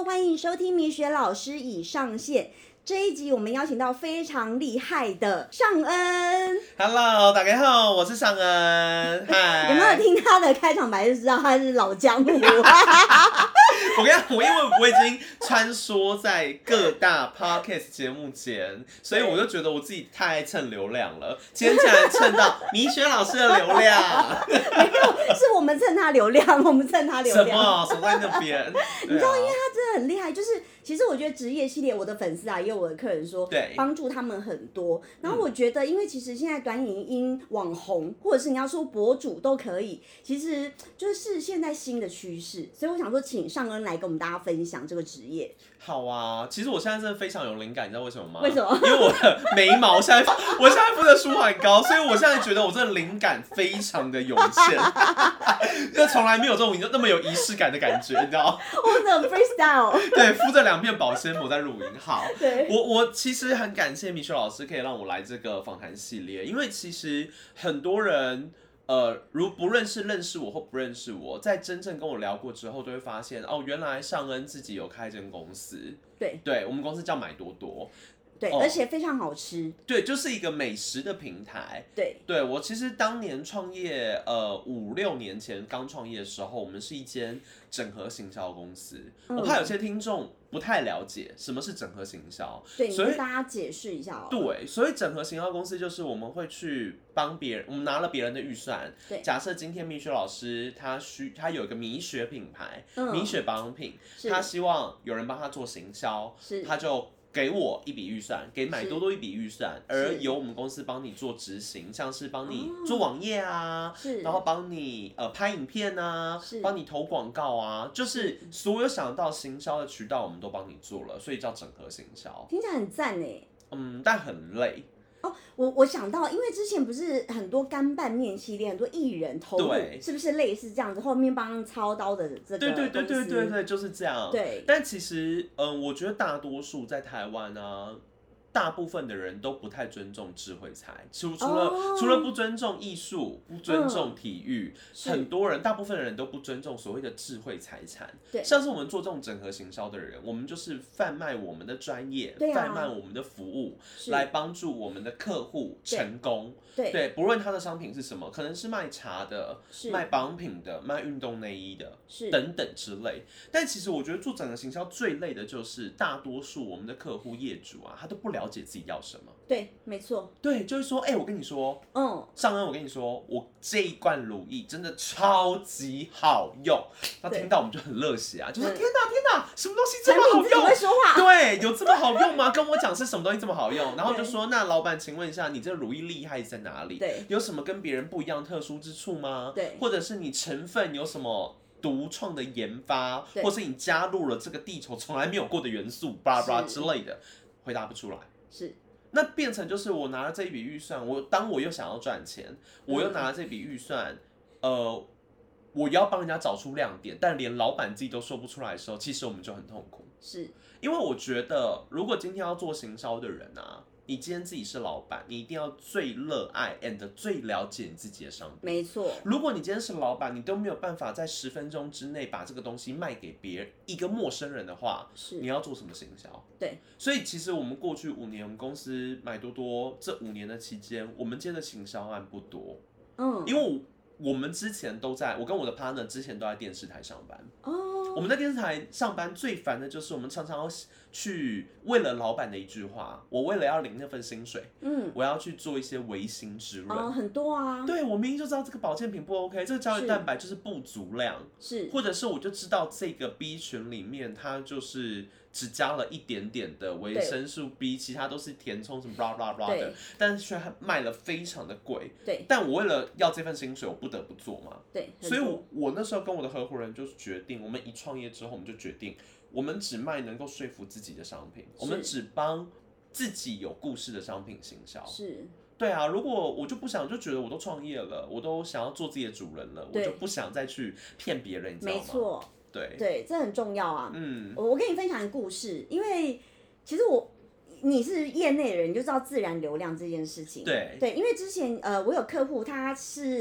欢迎收听米雪老师已上线。这一集我们邀请到非常厉害的尚恩。 Hello， 大家好，我是尚恩。嗨， 有没有听他的开场白就知道他是老江湖？ 我跟你讲，因为我已经穿梭在各大 podcast 节目前，所以我就觉得我自己太爱蹭流量了。今天竟然蹭到米雪老师的流量， 没有，是我们蹭他流量，我们蹭他流量。 什么守在那边？ 你知道，因为他真的很厉害，就是其实我觉得职业系列，我的粉丝啊，也有我的客人说， 对， 帮助他们很多。然后我觉得，因为其实现在短影音网红，或者是你要说博主都可以，其实就是现在新的趋势。所以我想说，请尚恩来跟我们大家分享这个职业。 好啊，其实我现在真的非常有灵感，你知道为什么吗？ 为什么？ 因为我的眉毛我现在敷的舒缓膏，所以我现在觉得我这个灵感非常的涌现，就从来没有这种那么有仪式感的感觉，你知道？ 我的 freestyle。 对，敷着2片保鲜膜在录音。好， 对， 我其实很感谢米雪老师可以让我来这个访谈系列，因为其实很多人。如不论是认识我或不认识我，在真正跟我聊过之后，都会发现哦，原来尚恩自己有开一间公司。对，我们公司叫买多多。 对，而且非常好吃。 对，就是一个美食的平台。对，我其实当年创业，5、6年前刚创业的时候，我们是一间整合行销公司。我怕有些听众不太了解什么是整合行销， 对，你跟大家解释一下。 对，所以整合行销公司就是我们会去帮别人，我们拿了别人的预算。 对， 假设今天米雪老师他有一个米雪品牌，米雪保养品，他希望有人帮他做行销，他就给我一笔预算，给买多多一笔预算，而由我们公司帮你做执行，像是帮你做网页啊，然后帮你拍影片啊，帮你投广告啊，就是所有想到行销的渠道我们都帮你做了，所以叫整合行销。 听起来很赞耶。 但很累。 我想到，因为之前不是很多干拌面系列，很多艺人投入，是不是类似这样子？后面帮操刀的这个对，就是这样。 对， 但其实我觉得大多数在台湾啊，大部分的人都不太尊重智慧财，除了不尊重艺术，不尊重体育，很多人大部分的人都不尊重所谓的智慧财产。 对， 像是我们做这种整合行销的人，我们就是贩卖我们的专业，贩卖我们的服务，来帮助我们的客户成功。对，不论他的商品是什么，可能是卖茶的、卖保养品的、卖运动内衣的，等等之类。但其实我觉得做整合行销最累的就是大多数我们的客户业主啊，他都不了解自己要什么。 对，没错。 对，就是说，我跟你说，尚恩，我跟你说，我这一罐乳液真的超级好用。他听到我们就很热血啊，就说天哪，什么东西这么好用？ 会说话。 对，有这么好用吗？跟我讲是什么东西这么好用？然后就说，那老板，请问一下，你这个乳液厉害在哪里？ 对， 有什么跟别人不一样特殊之处吗？ 对， 或者是你成分有什么独创的研发，或是你加入了这个地球从来没有过的元素，巴拉巴拉之类的，回答不出来。那变成就是我拿了这一笔预算，当我又想要赚钱，我又拿了这笔预算，我要帮人家找出亮点，但连老板自己都说不出来的时候，其实我们就很痛苦。因为我觉得，如果今天要做行销的人啊，你今天自己是老板，你一定要最热爱 and 最了解你自己的商品。 没错。如果你今天是老板，你都没有办法在10分钟之内把这个东西卖给一个陌生人的话，你要做什么行销？ 对。 所以其实我们过去5年，我们公司买多多这5年的期间，我们接的行销案不多。因为我们之前我跟我的 partner 之前都在电视台上班。我们在电视台上班最烦的就是我们常常要去为了老板的一句话，我为了要领那份薪水，我要去做一些微型植润。 很多啊。 对，我明明就知道这个保健品不 OK， 这个胶原蛋白就是不足量，或者是我就知道这个 B 群里面它就是只加了一点点的维生素 B， 其他都是填充什么 blah blah blah 的，但是却卖了非常的贵。但我为了要这份薪水，我不得不做嘛。所以我那时候跟我的合伙人就决定，我们一创业之后，我们就决定，我们只卖能够说服自己的商品，我们只帮自己有故事的商品行销。对啊，如果我就不想，就觉得我都创业了，我都想要做自己的主人了，我就不想再去骗别人，你知道吗？ 没错。对，这很重要啊。我跟你分享一个故事，因为其实你是业内人，你就知道自然流量这件事情。 对， 因为之前我有客户，他是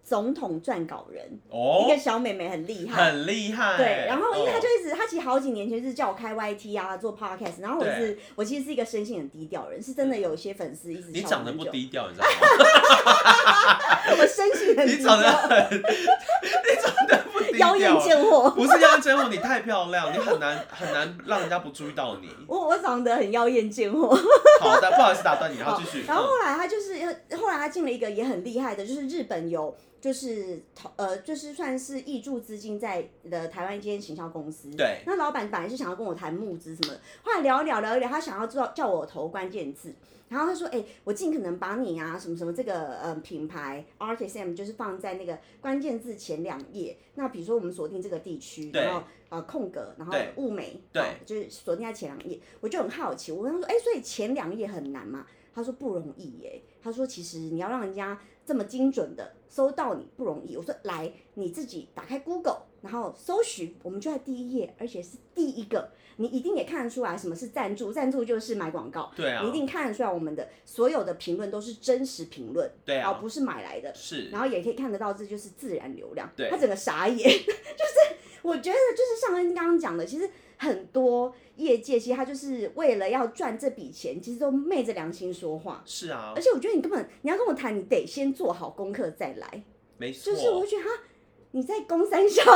总统撰稿人，一个小妹妹很厉害， 很厉害。 对，然后因为她就一直，她其实好几年前是叫我开 YT 啊，做 podcast， 然后我其实是一个生性很低调的人，是真的有一些粉丝一直。 你长得不低调，你知道吗？ 我生性很低调。 你长得不低调。 妖艳贱货。 不是妖艳贱货，你太漂亮，你很难让人家不注意到你。 我长得很妖艳贱货。 好的，不好意思打断你，然后继续。 然后后来他进了一个也很厉害的，就是日本有。就是算是挹注资金在的台湾一间行销公司。 对。 那老板本来是想要跟我谈募资什么的，后来聊一聊，他想要叫我投关键字，然后他说，我尽可能把你啊什么什么这个品牌 RKSM 就是放在那个关键字前2页。那比如说我们锁定这个地区，然后空格，然后物美，对，就是锁定在前2页。我就很好奇，我跟他说，所以前2页很难吗？他说不容易耶。他说其实你要让人家这么精准的搜到你不容易。我说来，你自己打开 Google， 然后搜寻，我们就在第1页，而且是第一个，你一定也看得出来什么是赞助，赞助就是买广告。 对啊。 你一定看得出来我们的所有的评论都是真实评论， 对啊， 不是买来的。 是。 然后也可以看得到这就是自然流量。 对。 他整个傻眼，就是我觉得就是尚恩刚刚讲的，其实很多业界其实他就是为了要赚这笔钱，其实都昧着良心说话。 是啊。 而且我觉得你要跟我谈，你得先做好功课再来。 没错。 就是我觉得你在攻三小。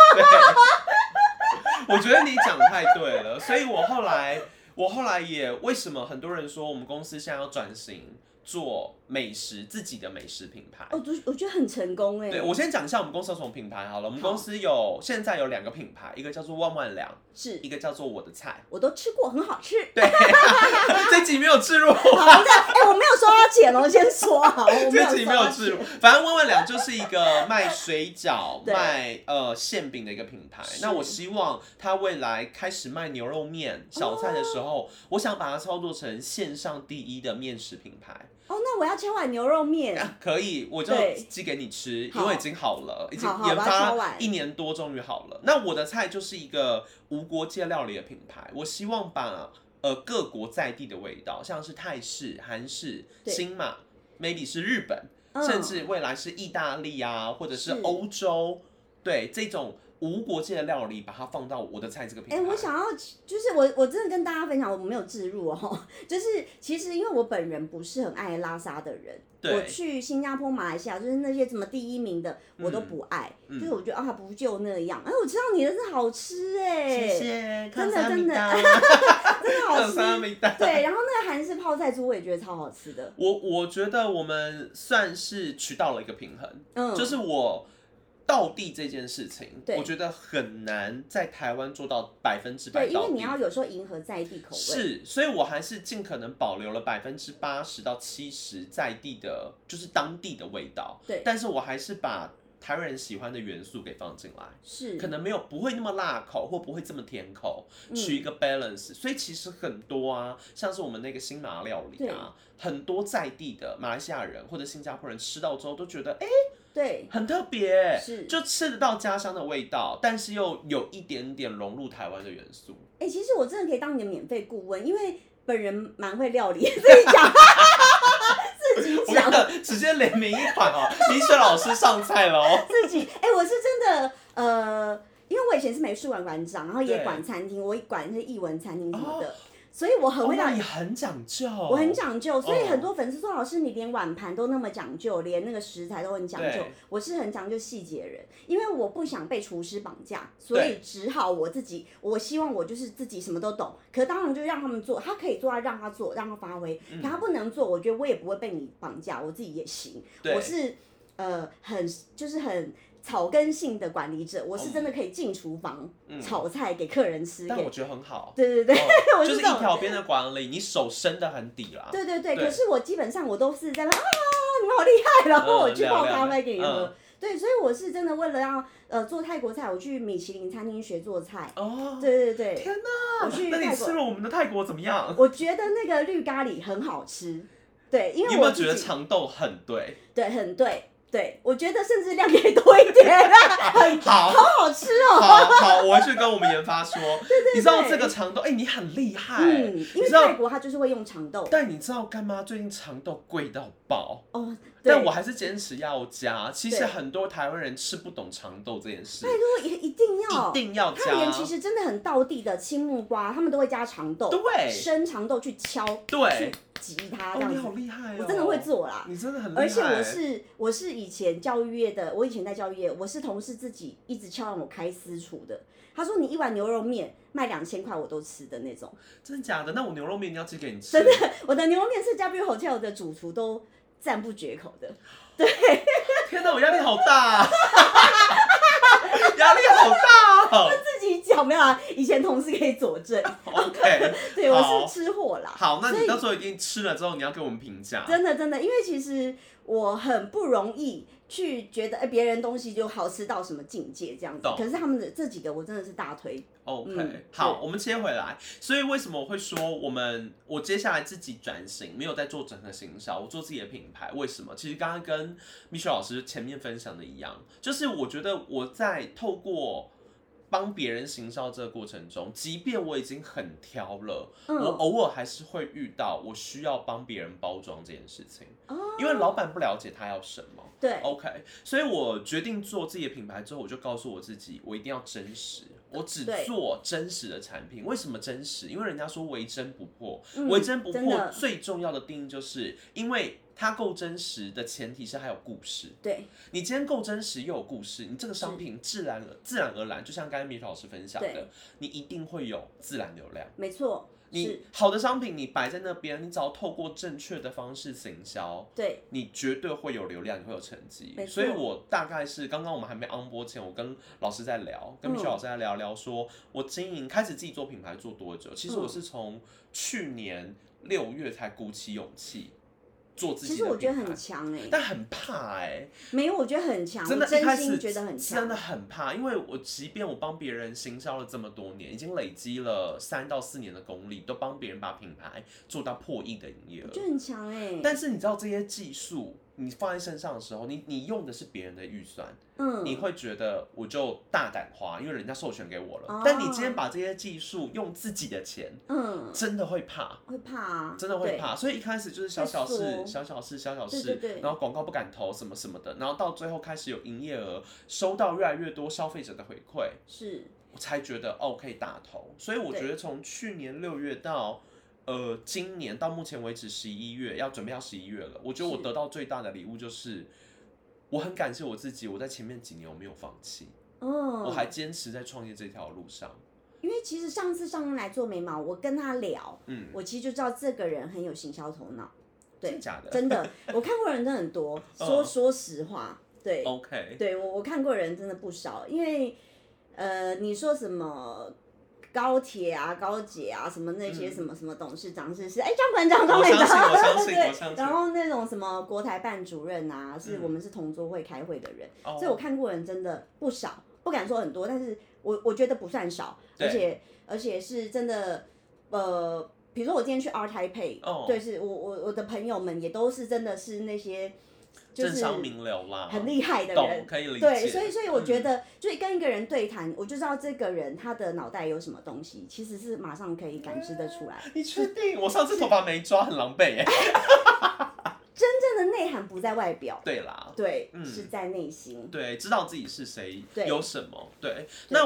我觉得你讲太对了，所以我后来也为什么很多人说我们公司现在要转型做美食，自己的美食品牌。 我觉得很成功哎。 对，我先讲一下我们公司有什么品牌好了。我们公司现在有2个品牌，一个叫做万万良， 是一个叫做我的菜。 我都吃过，很好吃。 对，这集没有置入。 好的，我没有收到钱哦，先说好。 这集没有置入，反正万万良就是一个卖水饺、卖馅饼的一个品牌。那我希望它未来开始卖牛肉面、小菜的时候，我想把它操作成线上第1的面食品牌。 那我要切碗牛肉面。 可以，我就寄给你吃，因为已经好了，已经研发1年多，终于好了。那我的菜就是一个无国界料理的品牌，我希望把各国在地的味道，像是泰式、韩式、新马 ，maybe 是日本，甚至未来是意大利啊，或者是欧洲，对这种无国界的料理，把它放到我的菜这个品牌。 我想要就是我真的跟大家分享，我没有置入哦，就是其实因为我本人不是很爱拉沙的人，我去新加坡、马来西亚，就是那些什么第1名的我都不爱，就是我觉得不就那样。我知道你的是好吃谢谢， 真的真的好吃。对，然后那个韩式泡菜猪我也觉得超好吃的。 我觉得我们算是取到了一个平衡，就是我。道地这件事情，我觉得很难在台湾做到100%道地。 对，因为你要有时候迎合在地口味。 是，所以我还是尽可能保留了80%到70%在地的，就是当地的味道。 对， 但是我还是把台湾人喜欢的元素给放进来， 是， 可能不会那么辣口，或不会这么甜口，取一个 balance。所以其实很多啊，像是我们那个新马料理啊，很多在地的马来西亚人或者新加坡人吃到之后都觉得， 对， 很特别， 是， 就吃得到家乡的味道，但是又有一点点融入台湾的元素。 其实我真的可以当你的免费顾问，因为本人蛮会料理，自己讲，自己讲， 直接联名一款哦，米雪老师上菜了哦。 自己，我是真的，因为我以前是美术馆馆长，然后也管餐厅，我管那些艺文餐厅什么的。所以我很会你很讲究， 我很讲究，所以很多粉丝说老师你连碗盘都那么讲究，连那个食材都很讲究。我是很讲究细节的人，因为我不想被厨师绑架，所以只好我自己。我希望我就是自己什么都懂，可当然就让他们做，他可以做让他做，让他发挥。可他不能做，我觉得我也不会被你绑架，我自己也行。我是很草根性的管理者，我是真的可以进厨房炒菜给客人吃。 但我觉得很好。 对，我就是一条边的管理，你手伸得很底啦。 对，可是我基本上我都是在那你们好厉害，然后我去泡咖啡给你喝。对，所以我是真的为了要做泰国菜，我去米其林餐厅学做菜。对。天哪！那你吃了我们的泰国怎么样？ 我觉得那个绿咖喱很好吃。对，因为你有没有觉得长豆很对？ 对，很对。 对，我觉得甚至量可以多一点啦，好吃哦。 好，我会去跟我们研发说，你知道这个长豆，你很厉害， 因为泰国它就是会用长豆。 但你知道干妈最近长豆贵到爆哦，但我还是坚持要加。其实很多台湾人吃不懂长豆这件事， 拜托一定要加。 泰人其实真的很道地的青木瓜，他们都会加长豆， 对， 生长豆去敲， 对， 去挤它这样子。 你好厉害哦！ 我真的会做啦， 你真的很厉害。 而且我是以前教育业的，我以前在教育业，我是同事自己一直敲让我开私厨的。他说你一碗牛肉面卖2000块我都吃的那种。 真的假的？那我牛肉面一定要寄给你吃。 真的，我的牛肉面是W Hotel 的主厨都赞不绝口的。对， 天哪，我压力好大。压力好大哦！ 我自己讲没有啊，以前同事可以佐证。 OK， 对，我是吃货啦。 好，那你到时候一定吃了之后，你要给我们评价。 真的，因为其实我很不容易去觉得，别人东西就好吃到什么境界这样子。可是他们的这几个，我真的是大推。 OK，好，我们切回来。所以为什么我会说我接下来自己转型，没有在做整合行销，我做自己的品牌？为什么？其实刚刚跟Michelle老师前面分享的一样，就是我觉得我在透过帮别人行销这个过程中，即便我已经很挑了，我偶尔还是会遇到我需要帮别人包装这件事情，因为老板不了解他要什么。 对 ，OK， 所以我决定做自己的品牌之后，我就告诉我自己，我一定要真实，我只做真实的产品。为什么真实？因为人家说唯真不破，唯真不破最重要的定义就是因为它够真实的前提是还有故事。 对， 你今天够真实又有故事，你这个商品自然而然，就像刚才米老师分享的，你一定会有自然流量。 没错。 你好的商品你摆在那边，你只要透过正确的方式行销， 对， 你绝对会有流量，你会有成绩。所以我大概是刚刚我们还没 on 播前，我跟老师在聊，跟Michelle老师在聊说，我开始自己做品牌做多久？其实我是从去年6月才鼓起勇气。做自己的品牌，其实我觉得很强但很怕没有，我觉得很强， 真的， 真心觉得很强， 真的很怕，因为即便我帮别人行销了这么多年，已经累积了3到4年的功力，都帮别人把品牌做到破亿的营业额， 就很强但是你知道这些技术，你放在身上的时候，你用的是别人的预算，你会觉得我就大胆花，因为人家授权给我了。但你今天把这些技术用自己的钱，真的会怕，真的会怕。所以一开始就是小小事，然后广告不敢投什么什么的，然后到最后开始有营业额，收到越来越多消费者的回馈，我才觉得可以打头。所以我觉得从去年6月到今年到目前为止11月，准备要11月了。我觉得我得到最大的礼物就是，我很感谢我自己，我在前面几年我没有放弃，我还坚持在创业这条路上。 因为其实上次上恩来做眉毛，我跟他聊，我其实就知道这个人很有行销头脑。对， 真的假的？ 真的，我看过人真的很多。说实话，对 ，OK， 对我看过人真的不少。因为你说什么？高铁啊、高捷啊，什么那些什么什么董事长是张馆长， 我相信。 然后那种什么国台办主任啊，我们是同桌会开会的人，所以我看过人真的不少，不敢说很多，但是我觉得不算少，而且是真的，比如说我今天去 Art Taipei，对，是我的朋友们也都是真的是那些。 政商名流啦， 很厉害的人， 可以理解。 对，所以我觉得，就跟一个人对谈，我就知道这个人他的脑袋有什么东西，其实是马上可以感知得出来。 你确定？我上次头发没抓，很狼狈真正的内涵不在外表， 对啦， 对，是在内心。 对，知道自己是谁，有什么。对，那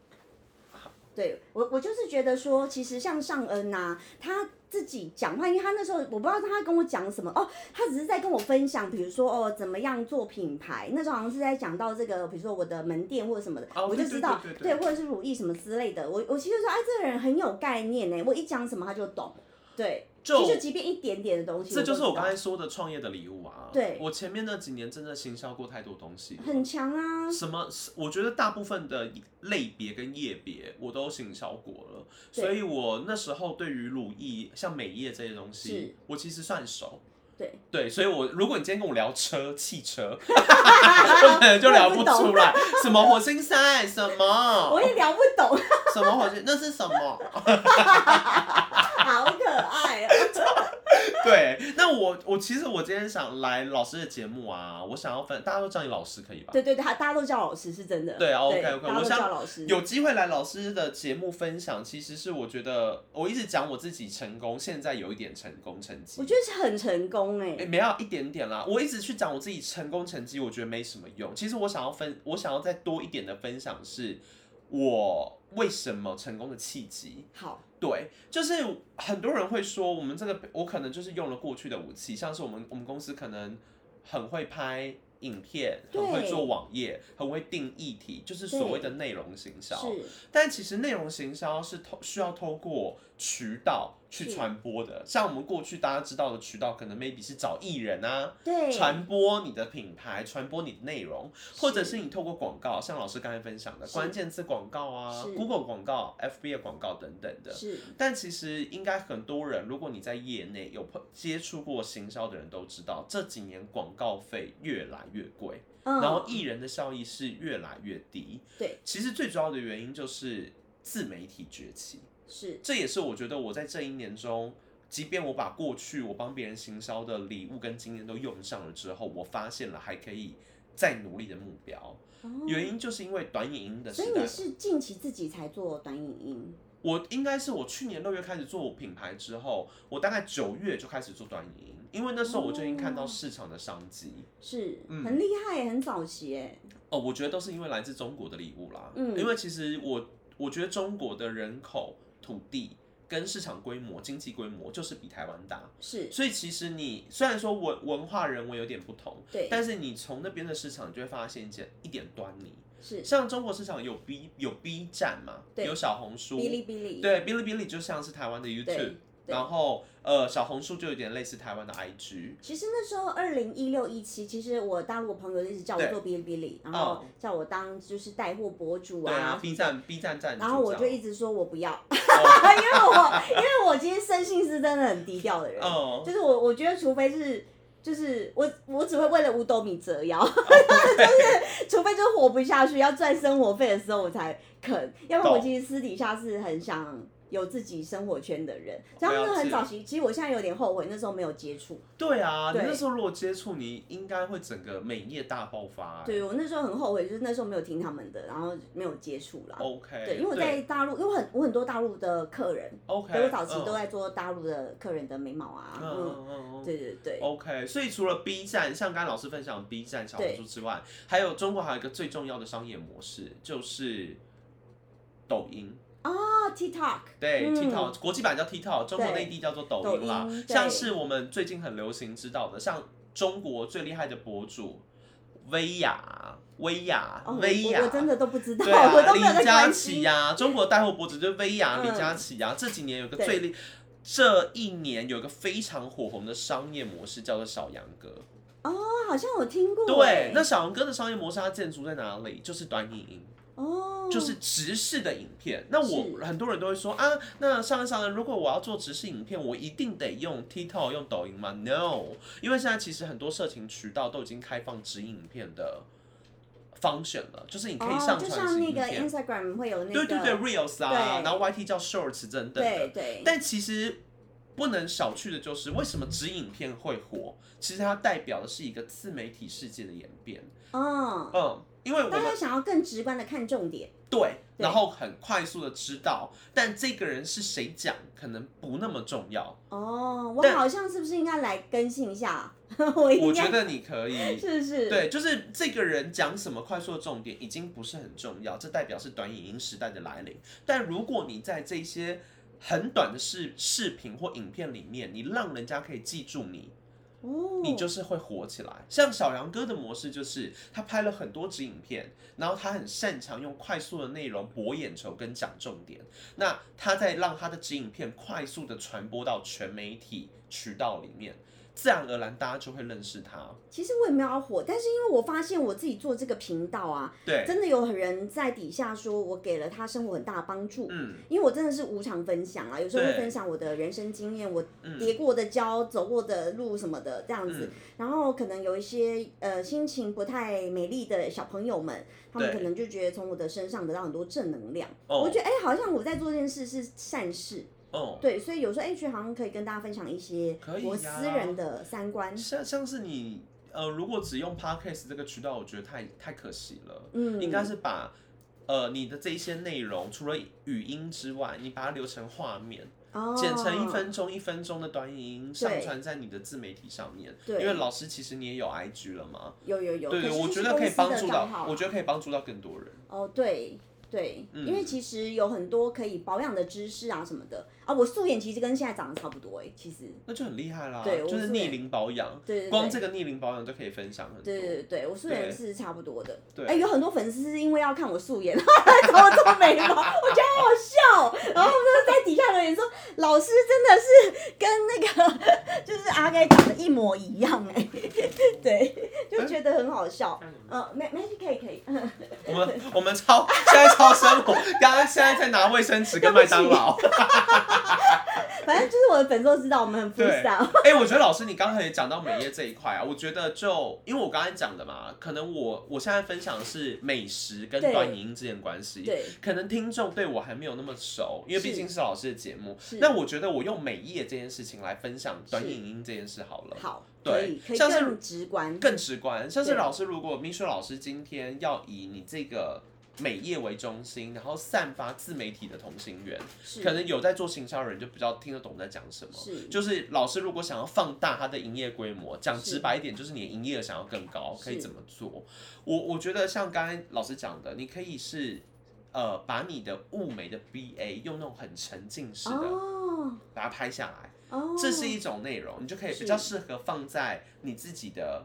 我就是觉得说，其实像尚恩啊，他自己讲话，因为他那时候我不知道他跟我讲什么他只是在跟我分享，比如说怎么样做品牌，那时候好像是在讲到这个，比如说我的门店或者什么的，我就知道，对，或者是乳液什么之类的，我其实说，这个人很有概念我一讲什么他就懂，对。其实即便一点点的东西， 这就是我刚才说的创业的礼物啊。 对， 我前面那几年真的行销过太多东西， 很强啊。 我觉得大部分的类别跟业别我都行销过了，所以我那时候对于乳液、像美业这些东西，我其实算熟。对，所以如果你今天跟我聊汽车，我可能就聊不出来什么火星塞什么， 我也聊不懂什么火星那是什么， 好可爱对，那我其实我今天想来老师的节目啊，我想要大家都叫你老师可以吧？ 对，大家都叫老师是真的。 对啊 ，OK， 我想有机会来老师的节目分享，其实是我觉得我一直讲我自己成功，现在有一点成功成绩。 我觉得是很成功没有一点点啦。我一直去讲我自己成功成绩，我觉得没什么用。其实我想要再多一点的分享是，我为什么成功的契机。 好。 对，就是很多人会说，我可能就是用了过去的武器，像是我们公司可能很会拍影片，很会做网页，很会定议题，就是所谓的内容行销。但其实内容行销是需要透过渠道去传播的，像我们过去大家知道的渠道，可能 maybe 是找艺人啊，传播你的品牌，传播你的内容，或者是你透过广告，像老师刚才分享的关键字广告啊 ，Google 广告、FB 的广告等等的。但其实应该很多人，如果你在业内有接触过行销的人都知道，这几年广告费越来越贵，然后艺人的效益是越来越低。 对， 其实最主要的原因就是自媒体崛起。这也是我觉得我在这一年中，即便我把过去我帮别人行销的礼物跟经验都用上了之后，我发现了还可以再努力的目标。原因就是因为短影音的时代。 所以你是近期自己才做短影音？ 我应该是我去年6月开始做品牌之后，我大概9月就开始做短影音，因为那时候我就已经看到市场的商机。 很厉害，很早期我觉得都是因为来自中国的礼物啦。因为其实我觉得中国的人口、土地跟市场规模、经济规模就是比台湾大，所以其实你虽然说文化人文有点不同，但是你从那边的市场，你就会发现一点端倪。像中国市场有 B 站嘛，有小红书， 哔哩哔哩， 对，哔哩哔哩就像是台湾的 YouTube。然后小红书就有点类似台湾的 IG。 其实那时候2016、17，其实我大陆的朋友一直叫我做哔哩哔哩，然后叫我当就是带货博主啊。 对啊，B 站站。 然后我就一直说我不要，因为我其实生性是真的很低调的人，就是我觉得除非是。就是我只会为了五斗米折腰，就是除非就是活不下去要赚生活费的时候我才肯，要不然我其实私底下是很想有自己生活圈的人，然后很早期，其实我现在有点后悔那时候没有接触。 对啊，你那时候如果接触，你应该会整个美业大爆发。 对，我那时候很后悔，就是那时候没有听他们的，然后没有接触啦。 OK。 对，因为我在大陆，因为我很多大陆的客人，OK，我早期都在做大陆的客人的眉毛啊，对。 OK， 所以除了 B 站，像刚刚老师分享的 B 站、小红书之外，还有中国还有一个最重要的商业模式，就是抖音。 TikTok， 对，TikTok 国际版叫 TikTok， 中国内地叫做抖音啦。像是我们最近很流行知道的，像中国最厉害的博主薇娅， 我真的都不知道。 对啊，李佳琦呀，中国带货博主就是薇娅、李佳琦呀。这几年有个这一年有一个非常火红的商业模式，叫做小杨哥。 好像有听过。 对，那小杨哥的商业模式它建筑在哪里？就是短影音。就是直视的影片。那很多人都会说啊，那上人，如果我要做直视影片，我一定得用 TikTok 用抖音吗 ？No， 因为现在其实很多社群渠道都已经开放直影片的function了，就是你可以上传直影片。 就像那个 Instagram 会有那个对 Reels 啊，然后 YT 叫 Shorts 等等的。 对。 但其实不能小觑的就是为什么直影片会火？其实它代表的是一个自媒体世界的演变。因为大家想要更直观的看重点， 对，然后很快速的知道，但这个人是谁讲，可能不那么重要。 我好像是不是应该来更新一下？ 我觉得你可以， 是， 对，就是这个人讲什么快速的重点已经不是很重要，这代表是短影音时代的来临。但如果你在这些很短的视频或影片里面，你让人家可以记住你。你就是会火起来。像小杨哥的模式就是他拍了很多支影片，然后他很擅长用快速的内容博眼球跟讲重点，那他再让他的支影片快速的传播到全媒体渠道里面，自然而然大家就会认识他。 其实我也没有要火，但是因为我发现我自己做这个频道啊， 对， 真的有人在底下说我给了他生活很大的帮助。因为我真的是无偿分享啊，有时候会分享我的人生经验，我跌过的跤、走过的路什么的这样子。然后可能有一些心情不太美丽的小朋友们，他们可能就觉得从我的身上得到很多正能量。我觉得好像我在做这件事是善事。 哦， 对，所以有时候觉得好像可以跟大家分享一些我私人的三观。 像是你如果只用 Podcast 这个渠道，我觉得太可惜了。应该是把你的这一些内容，除了语音之外，你把它留成画面。剪成1分钟的短影音，上传在你的自媒体上面。因为老师其实你也有 IG 了嘛。 有。 对，我觉得可以帮助到，我觉得可以帮助到更多人。 哦，对。因为其实有很多可以保养的知识啊什么的啊，我素颜其实跟现在长得差不多其实那就很厉害啦。 对， 就是逆龄保养， 对， 光这个逆龄保养就可以分享很多。 对，我素颜是差不多的。 对， 有很多粉丝是因为要看我素颜，来找我做眉毛，我觉得好好笑。然后他们就在底下留言说，老师真的是跟那个就是阿该长得一模一样对，就觉得很好笑。没事，可以。 我们现在超生活，现在在拿卫生纸跟麦当劳。 反正就是我的粉丝都知道我们很 freestyle。 我觉得老师你刚才也讲到美业这一块啊，我觉得因为我刚才讲的嘛，可能我现在分享的是美食跟短影音之间的关系，可能听众对我还没有那么熟，因为毕竟是老师的节目。那我觉得我用美业这件事情来分享短影音这件事好了。 好， 对， 可以更直观。 像是老师，如果Michelle老师今天要以你这个美业为中心，然后散发自媒体的同心圆，可能有在做行销的人就比较听得懂在讲什么。就是老师如果想要放大他的营业规模，讲直白一点，就是你的营业额想要更高，可以怎么做？我觉得像刚才老师讲的，你可以是把你的物美的 BA 用那种很沉浸式的把它拍下来。这是一种内容，你就可以比较适合放在你自己的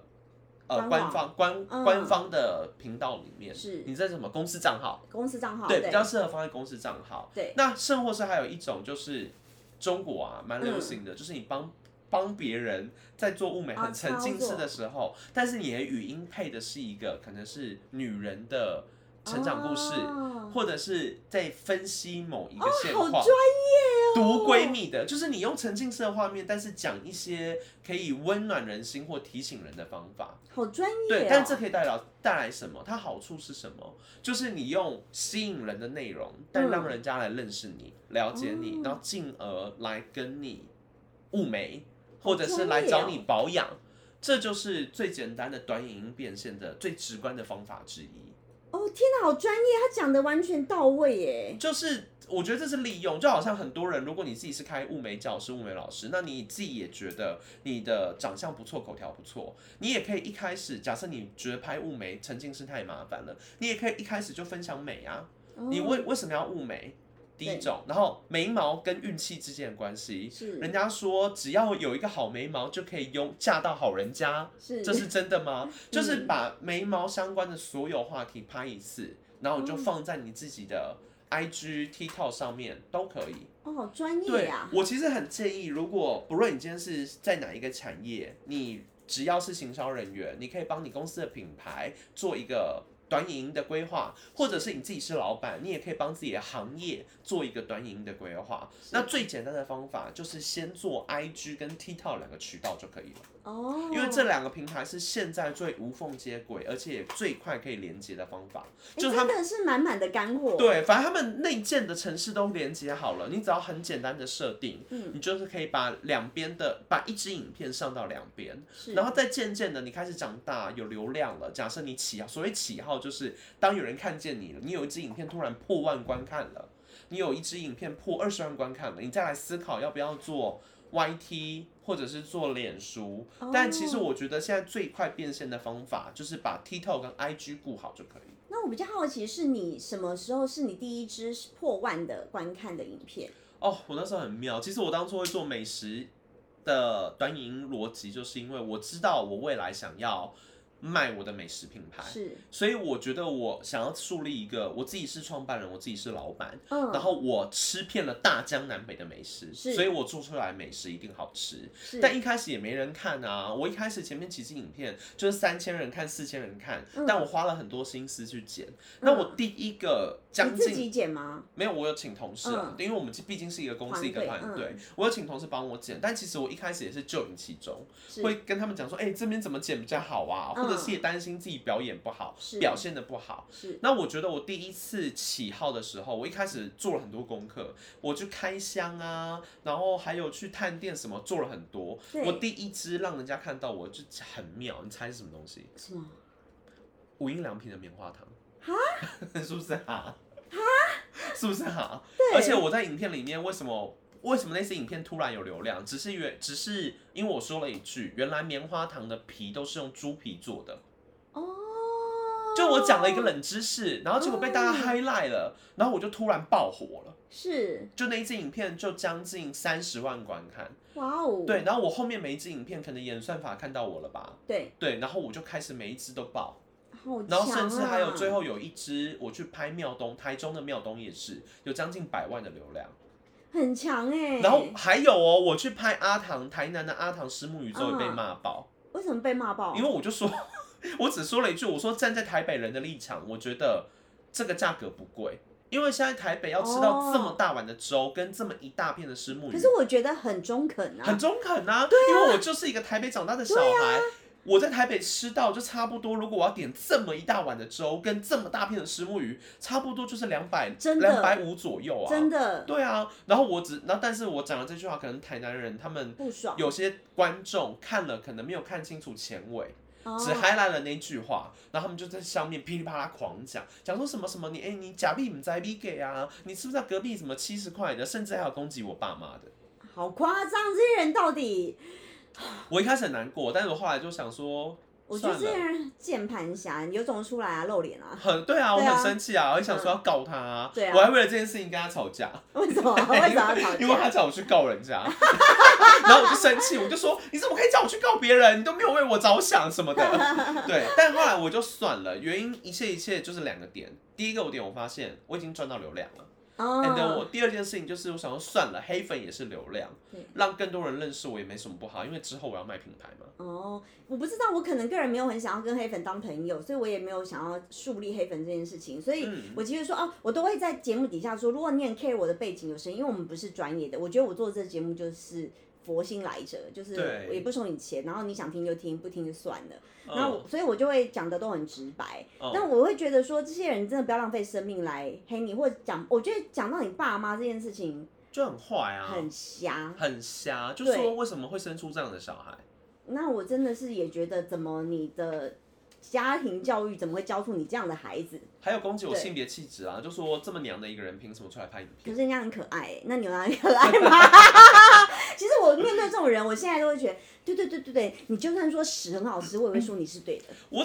官方的频道里面。你在什么公司账号？对，比较适合放在公司账号。 对， 那甚或是还有一种就是中国蛮流行的，就是你帮别人在做物美很沉浸式的时候，但是你的语音配的是一个可能是女人的成长故事，或者是在分析某一个现况， 好专业读闺蜜的，就是你用沉浸式的画面，但是讲一些可以温暖人心或提醒人的方法， 好专业。 对，但这可以带来什么？它好处是什么？就是你用吸引人的内容，但让人家来认识你、了解你，然后进而来跟你物美，或者是来找你保养，这就是最简单的短影音变现的最直观的方法之一。 天哪，好专业，他讲的完全到位耶！ 就是我觉得这是利用，就好像很多人，如果你自己是开物美教师、物美老师，那你自己也觉得你的长相不错、口条不错，你也可以一开始，假设你觉得拍物美沉浸式太麻烦了，你也可以一开始就分享美啊。你为什么要物美？第一种，然后眉毛跟运气之间的关系，人家说只要有一个好眉毛就可以嫁到好人家，这是真的吗？就是把眉毛相关的所有话题拍一次，然后你就放在你自己的 IG、TikTok 上面都可以。 好专业啊！ 我其实很建议，如果不论你今天是在哪一个产业，你只要是行销人员，你可以帮你公司的品牌做一个短影音的规划，或者是你自己是老板，你也可以帮自己的行业做一个短影音的规划。那最简单的方法就是先做 IG 跟 TikTok 2个渠道就可以了。因为这2个平台是现在最无缝接轨，而且最快可以连接的方法。 就是真的是满满的干货。 对，反正他们内建的程式都连接好了，你只要很简单的设定，你就是可以把把一支影片上到2边，然后再渐渐的你开始长大，有流量了。假设你所谓起号，就是当有人看见你了，你有一支影片突然破万观看了，你有一支影片破20万观看了，你再来思考要不要做 YT 或者是做脸书。但其实我觉得现在最快变现的方法就是把 TikTok 跟 IG 顾好就可以。 那我比较好奇是你什么时候是你第一支破万的观看的影片？ 我那时候很妙，其实我当初会做美食的短影音逻辑，就是因为我知道我未来想要卖我的美食品牌，所以我觉得我想要树立一个我自己是创办人，我自己是老板，然后我吃遍了大江南北的美食，所以我做出来美食一定好吃。但一开始也没人看啊，我一开始前面几支影片就是3000人看、4000人看，但我花了很多心思去剪。那我第一个将近， 你自己剪吗？ 没有，我有请同事因为我们毕竟是一个公司一个团队，我有请同事帮我剪。但其实我一开始也是就影其中，会跟他们讲说，这边怎么剪比较好啊？或者者是也担心自己表演不好，表现的不好。 是。 那我觉得我第一次起号的时候，我一开始做了很多功课，我去开箱啊，然后还有去探店什么，做了很多。我第一支让人家看到我就很妙，你猜是什么东西？ 什么？ 无印良品的棉花糖。 哈？ 是不是哈？ 哈？ 是不是哈？ 对。 而且我在影片里面为什么那些影片突然有流量？只是因为我说了一句，原来棉花糖的皮都是用猪皮做的。 哦。 就我讲了一个冷知识，然后结果被大家 highlight 了，然后我就突然爆火了。 是。就那一支影片就将近30万观看。 哇哦。 对，然后我后面每一支影片可能演算法看到我了吧？ 对。 对，然后我就开始每一支都爆。 然后甚至还有最后有一支我去拍台中的庙东夜市，有将近100万的流量， 很强哎。 然后还有我去拍台南的阿唐虱目鱼之后也被骂爆。 为什么被骂爆？ 因为我就说，我只说了一句，我说站在台北人的立场，我觉得这个价格不贵，因为现在台北要吃到这么大碗的粥跟这么一大片的虱目鱼， 可是我觉得很中肯啊， 很中肯啊，对啊，因为我就是一个台北长大的小孩。我在台北吃到就差不多，如果我要点这么一大碗的粥跟这么大片的虱目鱼，差不多就是250左右啊， 真的。 对啊，然后但是我讲了这句话，可能台南人他们不爽， 有些观众看了可能没有看清楚前尾，只 highlight 了那句话，然后他们就在上面噼里啪啦狂讲说什么你假币不在币给啊，你知不知道隔壁什么70块的，甚至还有攻击我爸妈的， 好夸张，这些人到底。 我一开始很难过，但是我后来就想说， 我觉得这些人键盘侠，有种出来啊，露脸啊。 对啊，我很生气啊，我想说要告他啊， 对啊， 我还为了这件事情跟他吵架。 为什么？为什么要吵架？ 因为他叫我去告人家，然后我就生气，我就说你怎么可以叫我去告别人？你都没有为我着想什么的。对，但后来我就算了，原因一切就是2个点。第一个点我发现我已经赚到流量了。And 我第二件事情就是我想说算了，黑粉也是流量，让更多人认识我也没什么不好，因为之后我要卖品牌嘛。 我不知道，我可能个人没有很想要跟黑粉当朋友，所以我也没有想要树立黑粉这件事情，所以我其实说我都会在节目底下说，如果你很 care 我的背景有声音，因为我们不是专业的，我觉得我做这个节目就是佛心来着，就是我也不收你钱，然后你想听就听，不听就算了。然后所以我就会讲的都很直白，但我会觉得说这些人真的不要浪费生命来黑你，或者我觉得讲到你爸妈这件事情就很坏啊， 很瞎， 很瞎，就说为什么会生出这样的小孩？ 那我真的是也觉得，怎么你的家庭教育怎么会教出你这样的孩子？ 还有攻击我性别气质啊，就说这么娘的一个人凭什么出来拍影片？ 可是人家很可爱那你有哪里可爱吗？其实我面对这种人，我现在都会觉得，对，你就算说屎很好吃，我也会说你是对的。我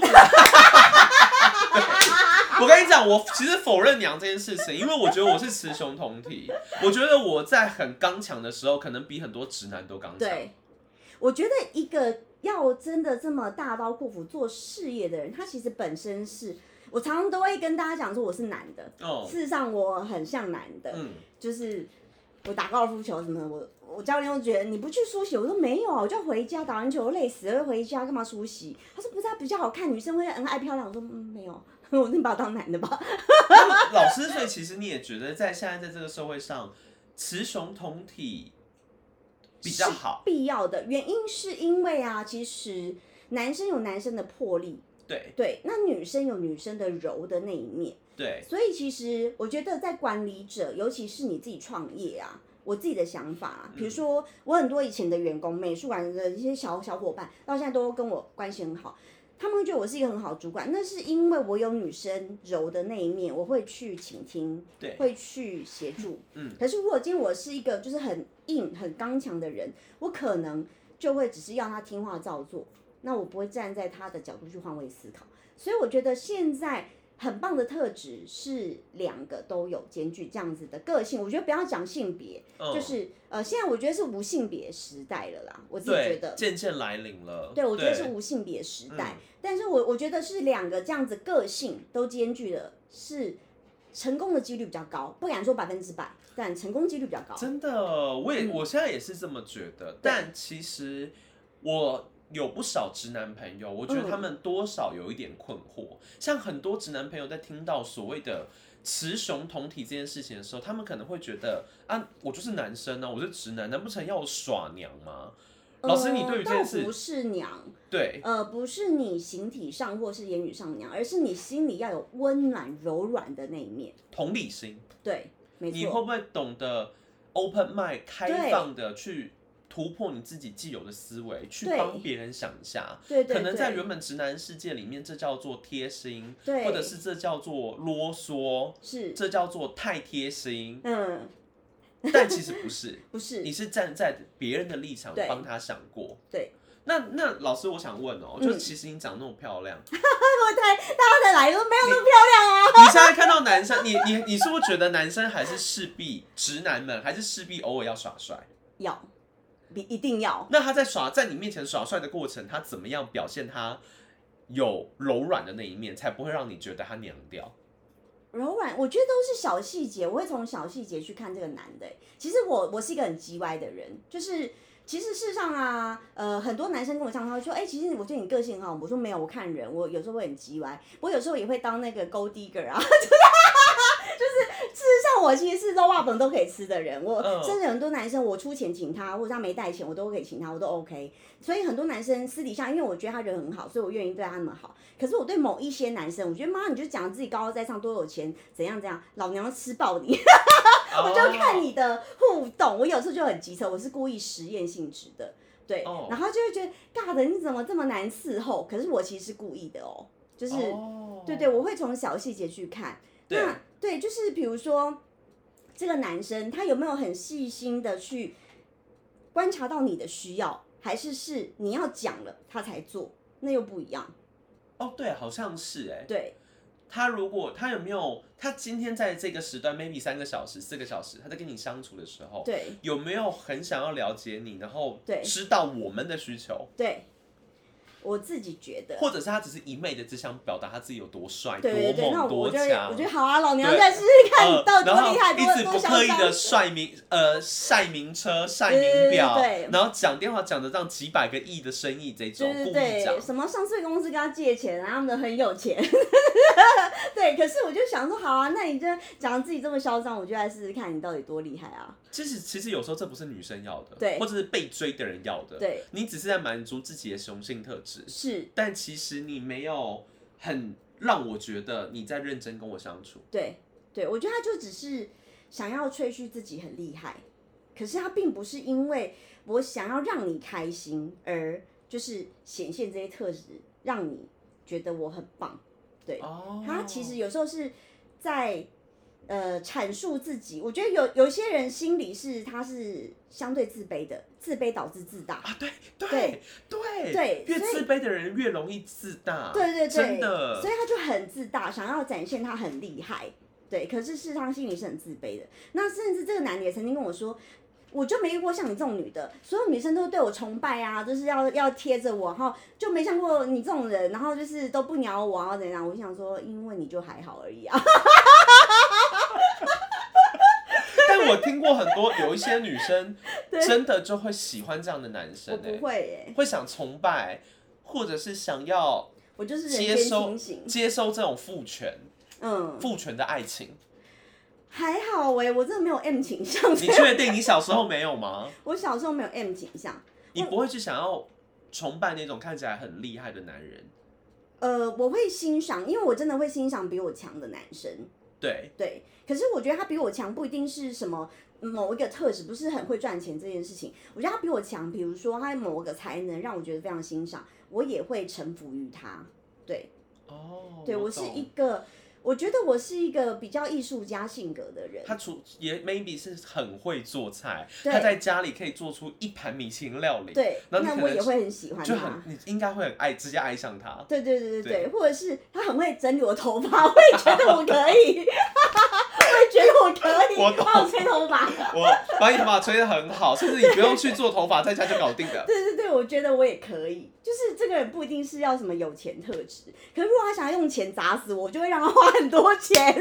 跟你讲，我其实否认娘这件事情，因为我觉得我是雌雄同体，我觉得我在很刚强的时候，可能比很多直男都刚强。 对，我觉得一个要真的这么大刀阔斧做事业的人，他其实本身是。我常常都会跟大家讲说我是男的，事实上我很像男的，就是我打高尔夫球什么的，我教练都觉得你不去梳洗，我说没有啊，我就回家打完球累死了，回家干嘛梳洗？他说不是，他比较好看，女生会很爱漂亮。我说没有，我你把我当男的吧。 老师，所以其实你也觉得现在在这个社会上，雌雄同体比较好， 必要的原因是因为其实男生有男生的魄力。对，那女生有女生的柔的那一面。 对， 所以其实我觉得在管理者，尤其是你自己创业我自己的想法比如说我很多以前的员工，美术馆的一些小伙伴，到现在都跟我关系很好，他们会觉得我是一个很好的主管，那是因为我有女生柔的那一面，我会去倾听，会去协助。可是如果今天我是一个就是很硬、很刚强的人，我可能就会只是要他听话照做。那我不会站在他的角度去换位思考，所以我觉得现在很棒的特质是2个都有兼具这样子的个性。我觉得不要讲性别，就是现在我觉得是无性别时代了啦，我自己觉得渐渐来临了。 对，我觉得是无性别时代，但是我觉得是2个这样子个性都兼具的，是成功的几率比较高，不敢说100%，但成功几率比较高。 真的，我现在也是这么觉得，但其实我有不少直男朋友，我觉得他们多少有一点困惑。像很多直男朋友在听到所谓的雌雄同体这件事情的时候，他们可能会觉得我就是男生啊，我是直男，难不成要我耍娘吗？ 老师，你对于这件事倒不是娘， 对， 不是你形体上或是言语上娘，而是你心里要有温暖柔软的那一面， 同理心。 对，没错。 你会不会懂得 open mind 开放的去突破你自己既有的思维，去帮别人想一下？ 对， 可能在原本直男世界里面，这叫做贴心，或者是这叫做啰嗦，这叫做太贴心。但其实不是， 不是， 你是站在别人的立场帮他想过。 对。 那老师，我想问就是其实你长那么漂亮， 大家再来都没有那么漂亮啊。 你现在看到男生，你是不是觉得男生还是势必直男们还是势必偶尔要耍帅？ 要，一定要。 那他在你面前耍帅的过程，他怎么样表现他有柔软的那一面，才不会让你觉得他娘掉？ 柔软，我觉得都是小细节，我会从小细节去看这个男的。其实我是一个很叽歪的人，就是其实事实上啊，很多男生跟我讲，他会说，其实我觉得你个性很好。我说没有，我看人，我有时候会很叽歪，我有时候也会当那个 gold digger 啊，就是事实上我其实是肉本都可以吃的人，我甚至很多男生我出钱请他，或者他没带钱我都可以请他，我都 OK。所以很多男生私底下，因为我觉得他人很好，所以我愿意对他那么好。可是我对某一些男生，我觉得妈，你就讲自己高高在上，多有钱，怎样怎样，老娘吃爆你！我就看你的互动，我有时候就很机车，我是故意实验性质的，对，然后就会觉得尬的你怎么这么难伺候？可是我其实是故意的就是对，我会从小细节去看。那对，就是比如说这个男生他有没有很细心的去观察到你的需要，还是你要讲了他才做，那又不一样。 对，好像是对。 他有没有他今天在这个时段 maybe 3个小时4个小时他在跟你相处的时候， 对， 有没有很想要了解你，然后知道我们的需求？ 对，我自己觉得， 或者是他只是一昧的只想表达他自己有多帅、 多猛、多强。 我觉得好啊，老娘再试试看你到底多厉害， 一直不刻意的晒名车、晒名表，然后讲电话讲的这样几百个亿的生意这种，故意讲什么上市公司跟他借钱，然后他们很有钱。对，可是我就想说，好啊，那你就讲自己这么嚣张，我就来试试看你到底多厉害啊！ 其实有时候这不是女生要的， 对， 或者是被追的人要的， 对， 你只是在满足自己的雄性特质， 是， 但其实你没有很让我觉得你在认真跟我相处。 对，我觉得他就只是想要吹嘘自己很厉害，可是他并不是因为我想要让你开心而就是显现这些特质，让你觉得我很棒。对，他其实有时候是在阐述自己。我觉得有些人心里他是相对自卑的，自卑导致自大啊，对，越自卑的人越容易自大， 对， 真的， 所以他就很自大，想要展现他很厉害，对，可是事实上心里是很自卑的。那甚至这个男的也曾经跟我说，我就没遇过像你这种女的，所有女生都对我崇拜啊，就是要贴着我，然后就没像过你这种人，然后就是都不鸟我，然后怎样？我就想说，因为你就还好而已啊。 但我听过很多有一些女生真的就会喜欢这样的男生， 我不会会想崇拜，或者是想要我就是人间清醒接收这种父权的爱情。 还好我真的没有 M 倾向。 你确定你小时候没有吗？ 我小时候没有 M 倾向。 你不会去想要崇拜那种看起来很厉害的男人？ 我会欣赏，因为我真的会欣赏比我强的男生。对，可是我觉得他比我强不一定是什么某一个特质，不是很会赚钱这件事情。我觉得他比我强，比如说他某个才能让我觉得非常欣赏，我也会臣服于他。对，对我是一个。我觉得我是一个比较艺术家性格的人。他也 maybe 是很会做菜，他在家里可以做出一盘米其林料理。 对，那我也会很喜欢他。 你应该会直接爱上他。 对，或者是他很会整理我头发，我也觉得我可以。我也觉得我可以，帮我吹头发。 我把你头发吹得很好，甚至你不用去做头发，在家就搞定了。 对，我觉得我也可以。就是这个人不一定是要什么有钱特质，可是如果他想要用钱砸死我，就会让他花很多钱。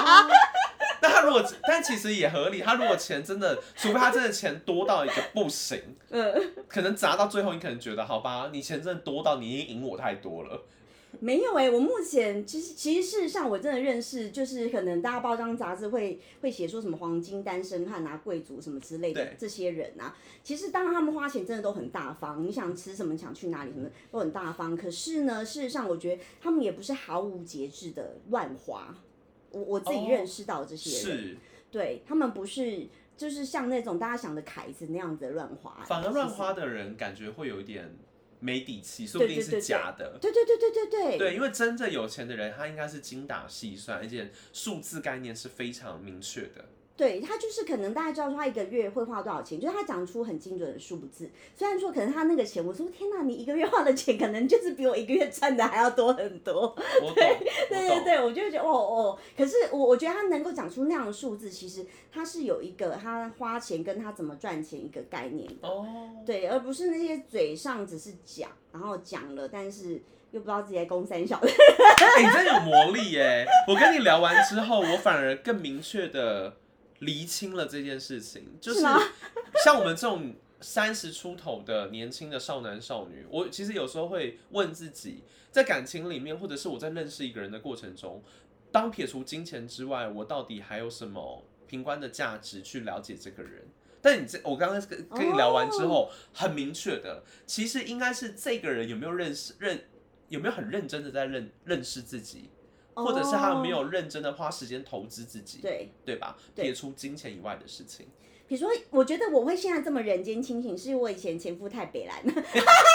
但其实也合理。他如果钱真的，除非他真的钱多到一个不行，可能砸到最后，你可能觉得好吧，你钱真的多到你已经赢我太多了。 没有我目前其实事实上我真的认识，就是可能大家报章杂志会写说什么黄金单身汉啊、贵族什么之类的这些人啊，其实当然他们花钱真的都很大方，你想吃什么、想去哪里什么都很大方。可是呢，事实上我觉得他们也不是毫无节制的乱花。我自己认识到这些人，是，对他们不是就是像那种大家想的凯子那样子的乱花， 反而乱花的人感觉会有一点没底气，说不定是假的。 对， 因为真正有钱的人，他应该是精打细算，而且数字概念是非常明确的。 对，他就是可能大家知道说他一个月会花多少钱，就是他讲出很精准的数字。虽然说可能他那个钱，我说天哪，你一个月花的钱可能就是比我一个月赚的还要多很多。对，我就觉得可是我觉得他能够讲出那样的数字，其实他是有一个他花钱跟他怎么赚钱一个概念的。对，而不是那些嘴上只是讲，然后讲了，但是又不知道自己在攻三小的。 你真有魔力耶！我跟你聊完之后，我反而更明确的厘清了这件事情，就是像我们这种30出头的年轻的少男少女，我其实有时候会问自己，在感情里面，或者是我在认识一个人的过程中，当撇除金钱之外，我到底还有什么评观的价值去了解这个人？但我刚刚跟你聊完之后，很明确的，其实应该是这个人有没有有没有很认真的在认识自己。或者是他没有认真的花时间投资自己，对吧？撇除金钱以外的事情， 比如说，我觉得我会现在这么人间清醒，是因为我以前前夫太北蓝了，就是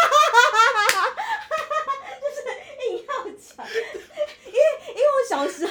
硬要讲，因为我小时候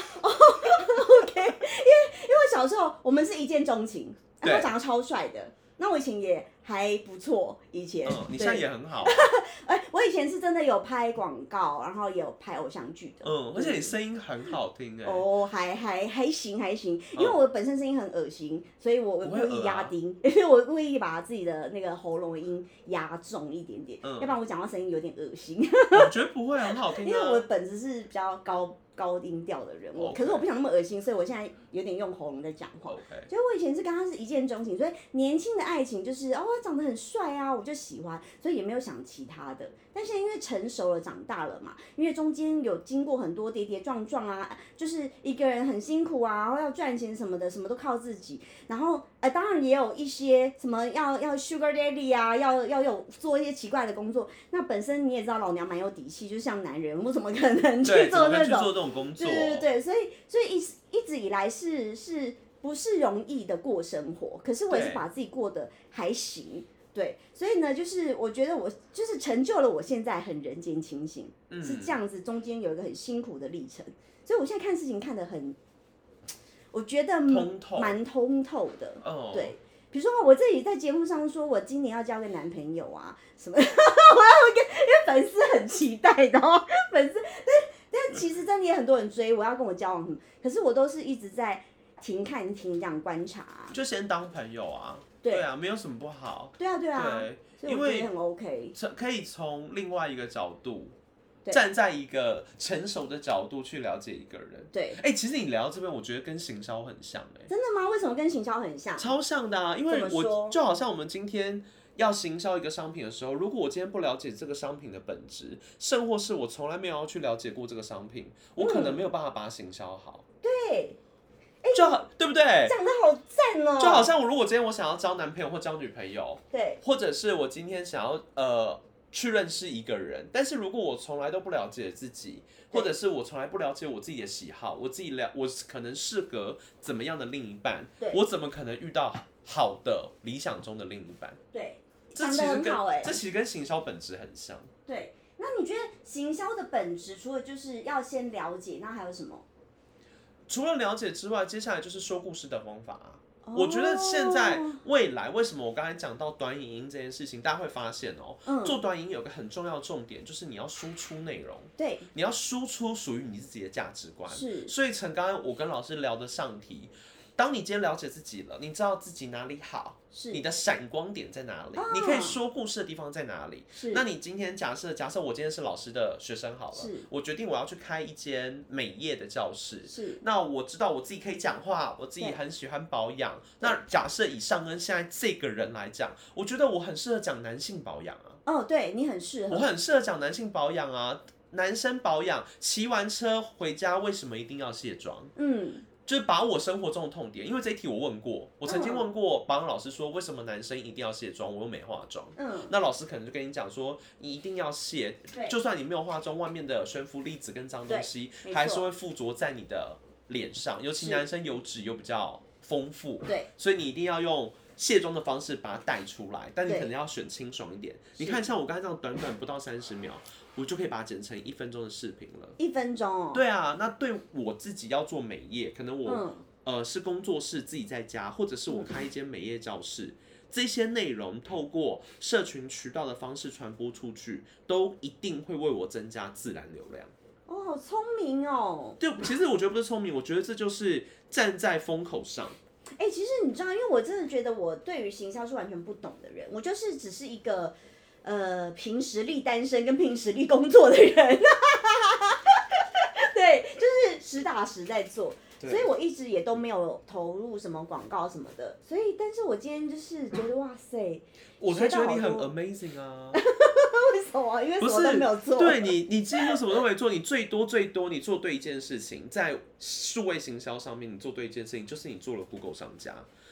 ，OK， 因为我小时候我们是一见钟情，然后长得超帅的，那我以前也还不错，以前， 你现在也很好。 我以前是真的有拍广告，然后也有拍偶像剧的。 而且你声音很好听还行，因为我本身声音很恶心，所以我故意压低，因为我故意把自己的那个喉咙音压重一点点，要不然我讲话声音有点恶心。 我觉得不会很好听， 因为我本质是比较高音调的人，可是我不想那么恶心，所以我现在有点用喉咙在讲话。就我以前是跟他是一见钟情，所以年轻的爱情就是他长得很帅啊，我就喜欢，所以也没有想其他的。但现在因为成熟了，长大了嘛，因为中间有经过很多跌跌撞撞啊，就是一个人很辛苦啊，然后要赚钱什么的，什么都靠自己。然后当然也有一些什么要 sugar daddy 啊，要有做一些奇怪的工作。那本身你也知道，老娘蛮有底气，就像男人，我怎么可能去做那种工作？ 对，所以一直以来是不是容易的过生活？可是我也是把自己过得还行。对，所以呢，就是我觉得我就是成就了我现在很人间清醒，是这样子，中间有一个很辛苦的历程，所以我现在看事情看得很，我觉得蛮通透的。对，比如说我自己在节目上说我今年要交个男朋友啊什么，我要因为粉丝很期待，然后粉丝但其实真的也很多人追我要跟我交往，可是我都是一直在停看这样观察就先当朋友啊。对啊，没有什么不好。 对啊，所以我觉得很 OK。 可以从另外一个角度，站在一个成熟的角度去了解一个人。 对， 其实你聊到这边，我觉得跟行销很像真的吗？为什么跟行销很像？ 超像的啊，因为我就好像我们今天要行销一个商品的时候，如果我今天不了解这个商品的本质，甚或是我从来没有要去了解过这个商品，我可能没有办法把它行销好。 对。 就好，对不对？ 讲得好赞哦！ 就好像如果今天我想要交男朋友或交女朋友， 对， 或者是我今天想要去认识一个人，但是如果我从来都不了解自己，或者是我从来不了解我自己的喜好，我可能适合怎么样的另一半，我怎么可能遇到好的理想中的另一半？ 对，讲得很好这其实跟行销本质很像。 对，那你觉得行销的本质除了就是要先了解，那还有什么？ 除了了解之外，接下来就是说故事的方法啊。我觉得现在未来为什么我刚才讲到短影音这件事情，大家会发现做短影音有个很重要的重点，就是你要输出内容， 对， 你要输出属于你自己的价值观。 是， 所以刚刚我跟老师聊的上题，当你今天了解自己了，你知道自己哪里好，你的闪光点在哪里，你可以说故事的地方在哪里。那你今天假设我今天是老师的学生好了，我决定我要去开一间美业的教室，那我知道我自己可以讲话，我自己很喜欢保养。那假设以上恩现在这个人来讲，我觉得我很适合讲男性保养啊。 对，你很适合。 我很适合讲男性保养啊。 男生保养，骑完车回家为什么一定要卸妆？就是把我生活中的痛点，因为这一题我问过，我曾经问过保养老师说，为什么男生一定要卸妆？我又没化妆。那老师可能就跟你讲说，你一定要卸，就算你没有化妆，外面的悬浮粒子跟脏东西还是会附着在你的脸上，尤其男生油脂又比较丰富，所以你一定要用卸妆的方式把它带出来，但你可能要选清爽一点。你看，像我刚才这样短短不到30秒。我就可以把它剪成1分钟的视频了。 1分钟哦。 对啊，那对我自己要做美业，可能我是工作室自己在家，或者是我开一间美业教室，这些内容透过社群渠道的方式传播出去，都一定会为我增加自然流量。 哦，好聪明哦！ 就其实我觉得不是聪明，我觉得这就是站在风口上。 其实你知道，因为我真的觉得我对于行销是完全不懂的人，我就是只是一个。凭实力单身跟凭实力工作的人，对，就是实打实在做，所以我一直也都没有投入什么广告什么的，所以，但是我今天就是觉得哇塞， 我才觉得你很 amazing 啊！ 为什么？因为什么都没有做。 对你几乎什么都没做，你最多你做对一件事情，在数位行销上面你做对一件事情，就是你做了 Google 商家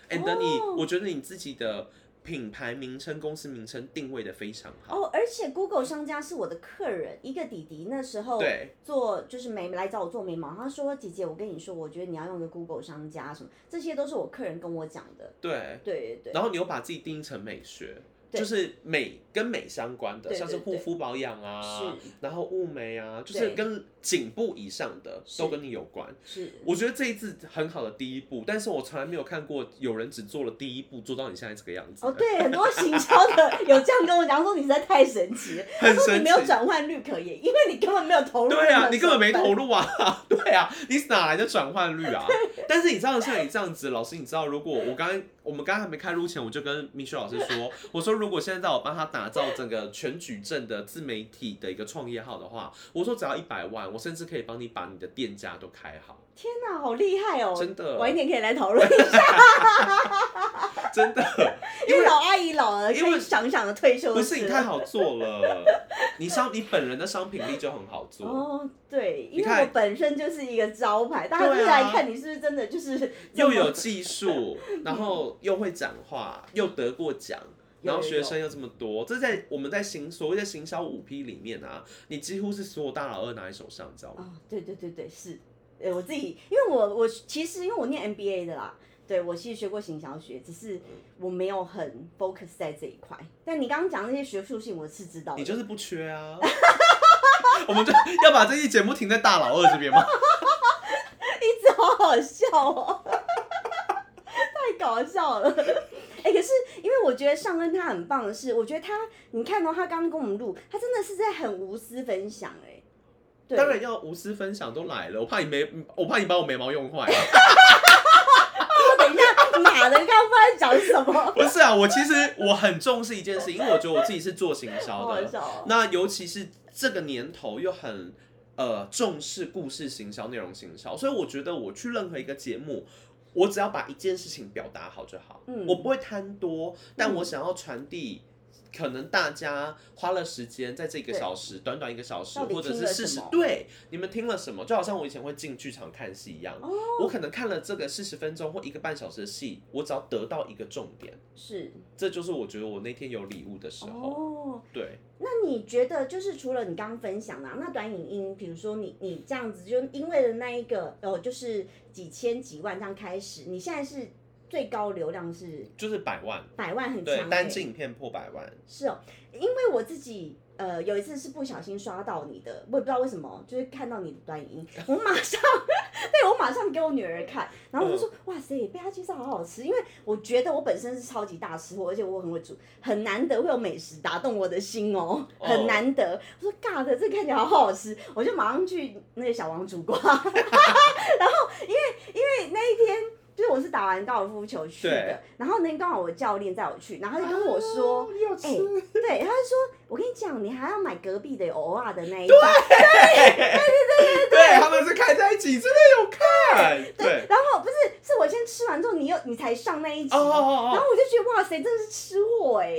，and 我觉得你自己的。品牌名称、公司名称定位的非常好而且 Google 商家是我的客人，一个弟弟那时候做就是来找我做眉毛，他说姐姐，我跟你说，我觉得你要用个 Google 商家什么，这些都是我客人跟我讲的。对。 然后你又把自己定义成美学。就是美跟美相关的，像是护肤保养啊，然后雾眉啊，就是跟颈部以上的都跟你有关。我觉得这一次很好的第一步，但是我从来没有看过有人只做了第一步做到你现在这个样子。 对，很多行销的有这样跟我讲说，你实在太神奇了，他说你没有转换率可言，因为你根本没有投入。 对啊，你根本没投入啊，对啊，你哪来的转换率啊？但是你知道像你这样子，老师，你知道如果我们刚刚还没开录前，我就跟Michelle老师说，我说如果现在我帮他打造整个全矩阵的自媒体的一个创业号的话，我说只要100万，我甚至可以帮你把你的店家都开好。 天哪，好厉害哦！ 真的， 晚一点可以来讨论一下。 真的， 因为老阿姨老了，可以想想的退休。 不是你太好做了，你本人的商品力就很好做。 对，因为我本身就是一个招牌，大家就是来看你是不是真的就是又有技术，然后又会讲话，又得过奖。然后学生又这么多，这在我们在所谓的行销5P 里面啊，你几乎是所有大老二拿在手上，你知道吗？ 对，是。我自己，因为我其实因为我念 MBA 的啦，对我其实学过行销学，只是我没有很 focus 在这一块。但你刚刚讲那些学术性，我是知道的。 你就是不缺啊。我们就要把这期节目停在大老二这边吗？ 一直好好笑哦，太搞笑了。可是因为我觉得尚恩他很棒的是，我觉得你看到他刚刚跟我们录，他真的是在很无私分享当然要无私分享都来了，我怕你把我眉毛用坏了。 等一下，妈的，刚刚不知道在讲什么？ 不是啊，其实我很重视一件事，因为我觉得我自己是做行销的，那尤其是这个年头又很重视故事行销、内容行销，所以我觉得我去任何一个节目。我只要把一件事情表达好就好，我不会贪多，但我想要传递，可能大家花了时间在这个小时，短1个小时，或者是40，对，你们听了什么？就好像我以前会进剧场看戏一样，我可能看了这个40分钟或1个半小时的戏，我只要得到一个重点，这就是我觉得我那天有礼物的时候。对。 那你觉得就是除了你刚刚分享的，那短影音，比如说你这样子，就因为的那一个就是几千几万这样开始，你现在是最高流量是就是100万 ，100万很强， 对，单支影片破100万。 是哦，因为我自己有一次是不小心刷到你的，我也不知道为什么，就是看到你的短影音，我马上给我女儿看，然后我就说哇塞，被她介绍好好吃，因为我觉得我本身是超级大吃货，而且我很会煮，很难得会有美食打动我的心哦，很难得。我说God，这看起来好好吃，我就马上去那个小王煮瓜，然后因为那一天。就是我是打完高尔夫球去的，然后那刚好我教练载我去，然后他就跟我说，对，他就说，我跟你讲，你还要买隔壁的偶尔的那一把， 对，他们是开在一起，真的有看，对， 然后不是我先吃完之后，你才上那一集，然后我就觉得哇塞，真的是吃货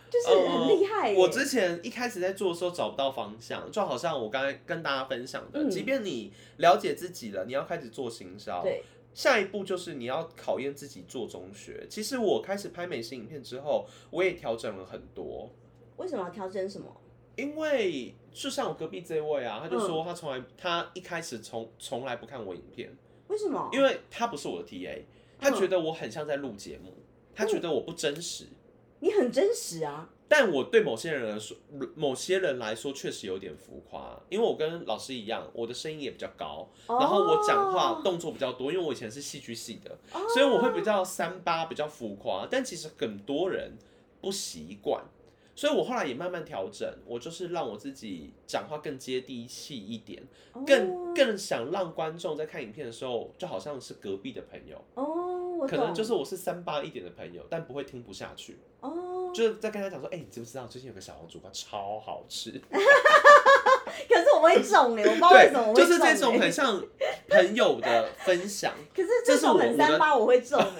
就是很厉害耶。 我之前一开始在做的时候找不到方向，就好像我刚才跟大家分享的，即便你了解自己了，你要开始做行销， 对， 下一步就是你要考验自己做中学。其实我开始拍美食影片之后，我也调整了很多。 为什么要调整什么？ 因为就像我隔壁这位啊，他就说他一开始从来不看我影片。 为什么？ 因为他不是我的 TA， 他觉得我很像在录节目，他觉得我不真实。 你很真实啊。 但我对某些人来说确实有点浮夸，因为我跟老师一样，我的声音也比较高，然后我讲话动作比较多，因为我以前是戏剧系的，所以我会比较3-8，比较浮夸。但其实很多人不习惯。所以我后来也慢慢调整，我就是让我自己讲话更接地气一点，更想让观众在看影片的时候，就好像是隔壁的朋友。可能就是我是3-8一点的朋友，但不会听不下去。就是在跟他讲说，你知不知道最近有个小黄煮饭超好吃？ 可是我会中我不知道为什么我会中。 就是这种很像朋友的分享。 可是这种很3-8我会中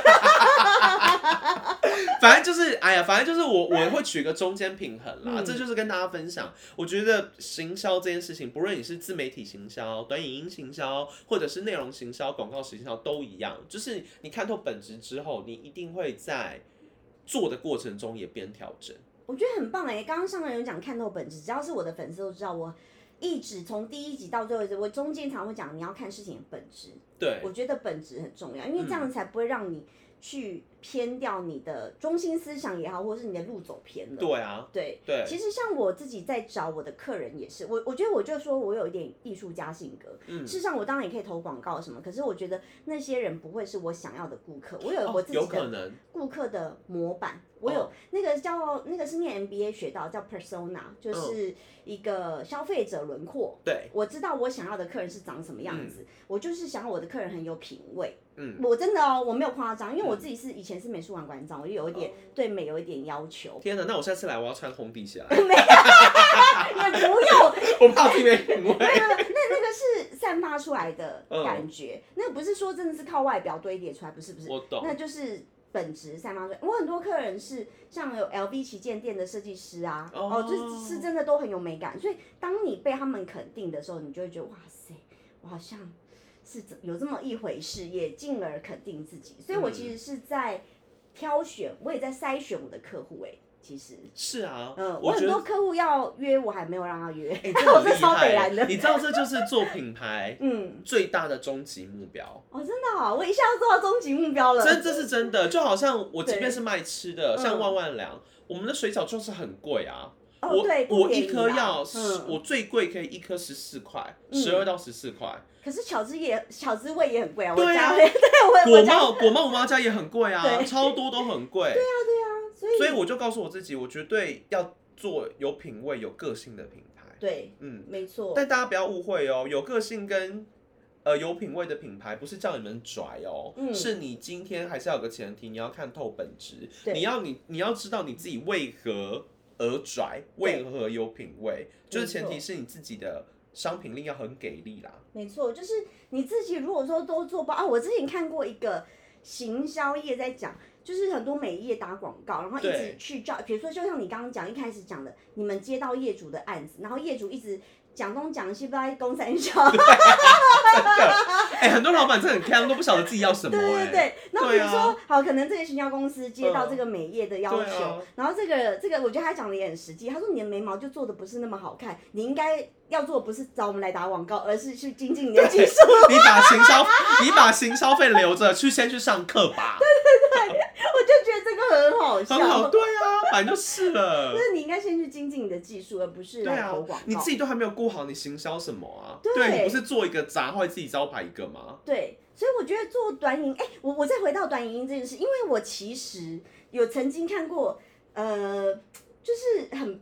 反正就是我会取个中间平衡啦。这就是跟大家分享，我觉得行销这件事情，不论你是自媒体行销、短影音行销，或者是内容行销、广告行销都一样，就是你看透本质之后，你一定会在做的过程中也边调整。 我觉得很棒刚刚上人有讲看透本质，只要是我的粉丝都知道，我一直从第1集到最后一集，我中间常会讲你要看事情的本质。 对， 我觉得本质很重要，因为这样才不会让你去偏掉你的中心思想也好，或者是你的路走偏了。 对啊， 对。其实像我自己在找我的客人也是，我觉得我就说我有一点艺术家性格。事实上我当然也可以投广告什么，可是我觉得那些人不会是我想要的顾客。我有我自己的顾客的模板。我有那个是念 MBA 学到叫 persona， 就是一个消费者轮廓。 对， 我知道我想要的客人是长什么样子，我就是想要我的客人很有品味。我真的我没有夸张，因为我自己以前是美术馆馆长，我就有一点对美有一点要求。 天哪，那我下次来我要穿红底鞋来。 没有，也不用， 我怕自己没品味。 那个是散发出来的感觉，那个不是说真的是靠外表堆叠出来，不是。 我懂， 那就是本质散发出来。我很多客人是像有 LV 旗舰店的设计师啊，就是真的都很有美感。所以当你被他们肯定的时候，你就会觉得哇塞，我好像是有这么一回事，也进而肯定自己。所以我其实是在挑选，我也在筛选我的客户其实是啊， 我很多客户要约，我还没有让他约， 我是超北蓝的。 你知道这就是做品牌最大的终极目标。 真的我一下就做到终极目标了。 这是真的，就好像我即便是卖吃的，像万万良，我们的水饺就是很贵啊。我一颗我最贵可以一颗14块，12到14块。 可是巧滋味也很贵啊。 对啊，果贸五妈家也很贵啊，超多都很贵。 对啊， 所以我就告诉我自己，我绝对要做有品味、有个性的品牌。 对，没错。 但大家不要误会有个性跟有品味的品牌不是叫你们拽是你今天还是要有个前提，你要看透本质，你要知道你自己为何而拽，为何有品味，就是前提是你自己的商品力要很给力啦。 没错，就是你自己如果说都做不好我之前看过一个行销业在讲，就是很多美业打广告，然后一直去叫，比如说就像你刚刚讲一开始讲的，你们接到业主的案子，然后业主一直讲东讲西，不知道在公三小。真的，很多老板真的很坑，都不晓得自己要什么。 对。然后比如说，好，可能这个行销公司接到这个美业的要求，然后这个，我觉得他讲的也很实际。他说你的眉毛就做的不是那么好看，你应该要做的不是找我们来打广告，而是去精进你的技术。 你把行销费留着，先去上课吧。 对，我就觉得这个很好笑。 很好，对啊，反正就是了。 就是你应该先去精进你的技术，而不是来投广告。 你自己都还没有顾好，你行销什么啊？对，你不是做一个砸坏自己招牌一个吗？ 对，所以我觉得做短影音，我再回到短影音这件事，因为我其实有曾经看过，就是很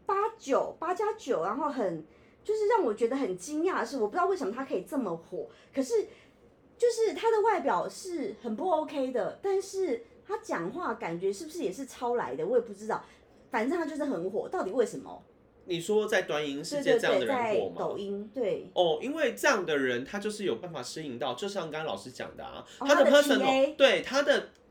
8+9，然后就是让我觉得很惊讶的是，我不知道为什么他可以这么火，可是就是他的外表是很不 OK 的，但是他讲话感觉是不是也是抄来的，我也不知道，反正他就是很火，到底为什么？ 你说在短影音世界这样的人火吗？ 在抖音，对。 因为这样的人他就是有办法适应到，就像刚刚老师讲的他的 personal，对他的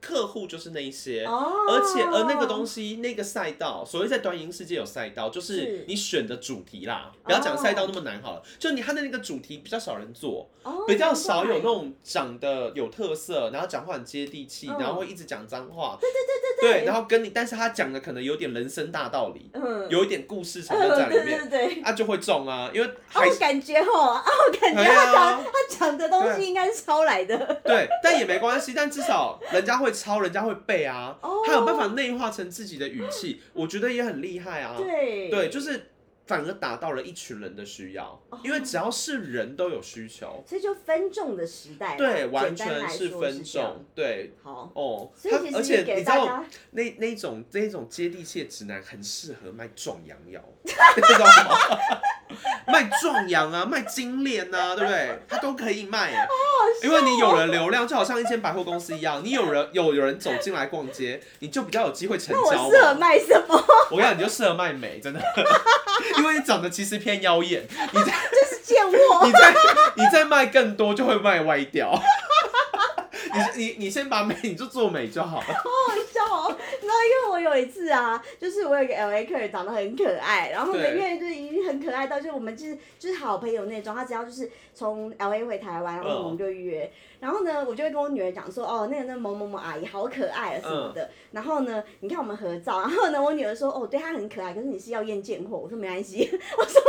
客户就是那一些，而那个东西那个赛道，所谓在短影音世界有赛道，就是你选的主题啦，不要讲赛道那么难好了，就他的那个主题比较少人做，比较少有那种长得有特色，然后讲话很接地气，然后会一直讲脏话，对，然后但是他讲的可能有点人生大道理，有一点故事成分在里面， 对， 就会中啊，因为我感觉他讲的东西应该是抄来的， 对，但也没关系，但至少人家会抄，人家会背啊，他有办法内化成自己的语气，我觉得也很厉害啊，对，就是反而达到了一群人的需要，因为只要是人都有需求， 所以就分众的时代， 对，完全是分众，对， 好而且你知道那种接地气的直男很适合卖壮阳药，你知道吗？卖壮阳啊，卖精炼啊，对不对？他都可以卖，因为你有了流量，就好像一间百货公司一样，你有人走进来逛街，你就比较有机会成交。 那我适合卖什么？ 我跟你讲，你就适合卖美，真的，因为你长得其实偏妖艳， 这是贱货。 你再卖更多，就会卖歪掉。你先把美，你就做美就好了。好好笑哦！你知道，因为我有一次啊，就是我有一个 LA 客人长得很可爱，然后呢，因为就已经很可爱到，就是我们就是好朋友那种。他只要就是从 LA 回台湾，然后我们就约。然后呢，我就会跟我女儿讲说，哦，那个某某某阿姨好可爱啊什么的。然后呢，你看我们合照，然后呢，我女儿说，哦，对她很可爱，可是你是要验贱货。我说没关系，我说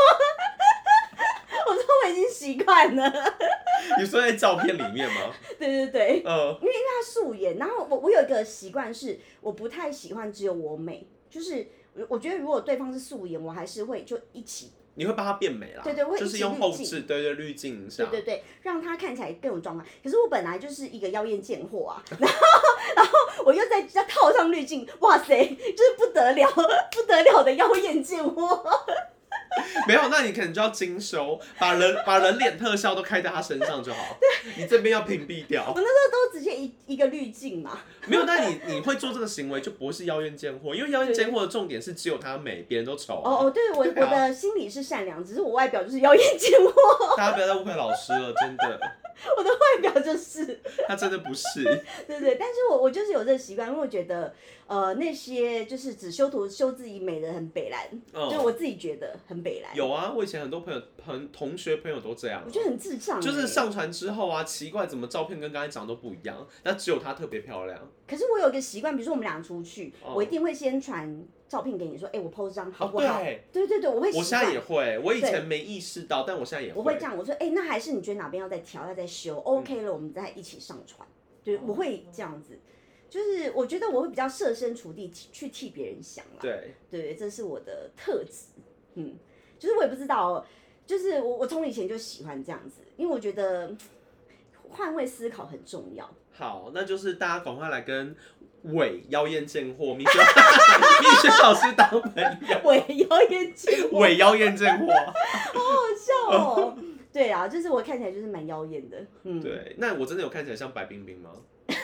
我已经习惯了。 你说在照片里面吗？ 对，因为他素颜，然后我有一个习惯是，我不太喜欢只有我美，就是我觉得如果对方是素颜，我还是会就一起。 你会帮他变美啦， 对，我会就是用后置，对，滤镜一下， 对，让他看起来更有状态。可是我本来就是一个妖艳贱货啊，然后我又再套上滤镜，哇塞，就是不得了的妖艳贱货。 没有，那你可能就要精修，把人脸特效都开在他身上就好。你这边要屏蔽掉。 我那时候都直接一个滤镜嘛。 没有，那你会做这个行为就不是妖艳贱货，因为妖艳贱货的重点是只有他美，别人都丑。 对，我的心里是善良，只是我外表就是妖艳贱货。 大家不要再误会老师了，真的。 我的外表就是， 他真的不是。 对，但是我就是有这个习惯，因为我觉得那些就是只修图修自己美的很北蓝，就是我自己觉得很北蓝。 有啊，我以前很多同学朋友都这样， 我觉得很智障。 就是上传之后啊，奇怪怎么照片跟刚才长得都不一样，那只有她特别漂亮。 可是我有一个习惯，比如说我们俩出去，我一定会先传照片给你说，我 po 这张好不好？对，我会习惯。 我现在也会，我以前没意识到，但我现在也会。 我会这样，我说，那还是你觉得哪边要再调，要再修，OK 了，我们再一起上传。对，我会这样子，就是我觉得我会比较设身处地去替别人想啦。对，这是我的特质。就是我也不知道，就是我从以前就喜欢这样子，因为我觉得换位思考很重要。 好，那就是大家赶快来跟伪妖艳贱货蜜雪老师当朋友。 伪妖艳贱货， 伪妖艳贱货， 好好笑哦。对啊，就是我看起来就是蛮妖艳的。 对，那我真的有看起来像白冰冰吗？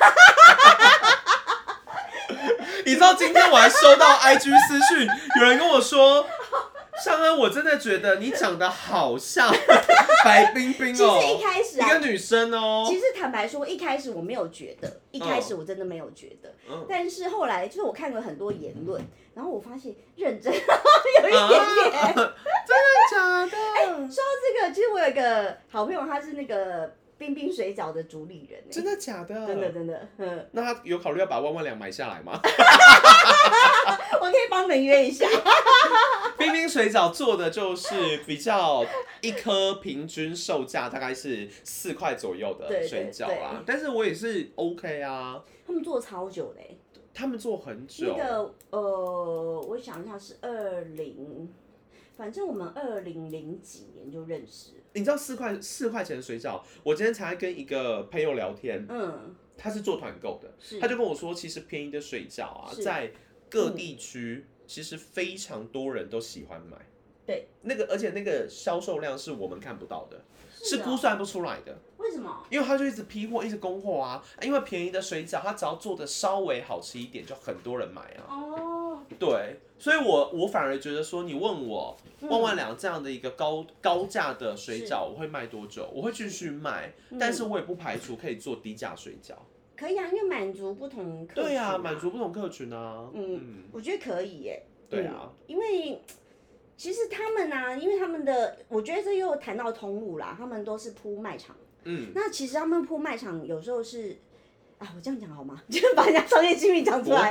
你知道今天我还收到 IG 私讯，有人跟我说，尚恩，我真的觉得你长得好像白冰冰哦。 其实一开始一个女生哦。 其实坦白说，一开始我没有觉得，一开始我真的没有觉得。但是后来就是我看了很多言论，然后我发现认真有一点点。 真的假的？ 说到这个，其实我有一个好朋友，他是那个冰冰水饺的主理人。 真的假的？ 真的。 那他有考虑要把1万2买下来吗？ 我可以帮你们约一下。 冰冰水饺做的就是比较一颗平均售价大概是4块左右的水饺啦，但是我也是 OK 啊。 他们做超久嘞。 他们做很久。 那个我想一下是反正我们2000几年就认识了。 你知道4块钱的水饺，我今天才跟一个朋友聊天，他是做团购的，他就跟我说，其实便宜的水饺啊，在各地区其实非常多人都喜欢买。 对， 而且那个销售量是我们看不到的，是估算不出来的。 为什么？ 因为他就一直批货，一直供货啊。因为便宜的水饺，他只要做的稍微好吃一点，就很多人买啊。对，所以我反而觉得说，你问我1万2这样的一个高价的水饺，我会卖多久？我会继续卖，但是我也不排除可以做低价水饺。 可以啊，因为满足不同客群。 对啊，满足不同客群啊。 我觉得可以耶。 对啊， 因为其实他们啊，因为他们的，我觉得这又谈到通路啦，他们都是铺卖场。那其实他们铺卖场有时候是，啊，我这样讲好吗？就是把人家商业机密讲出来。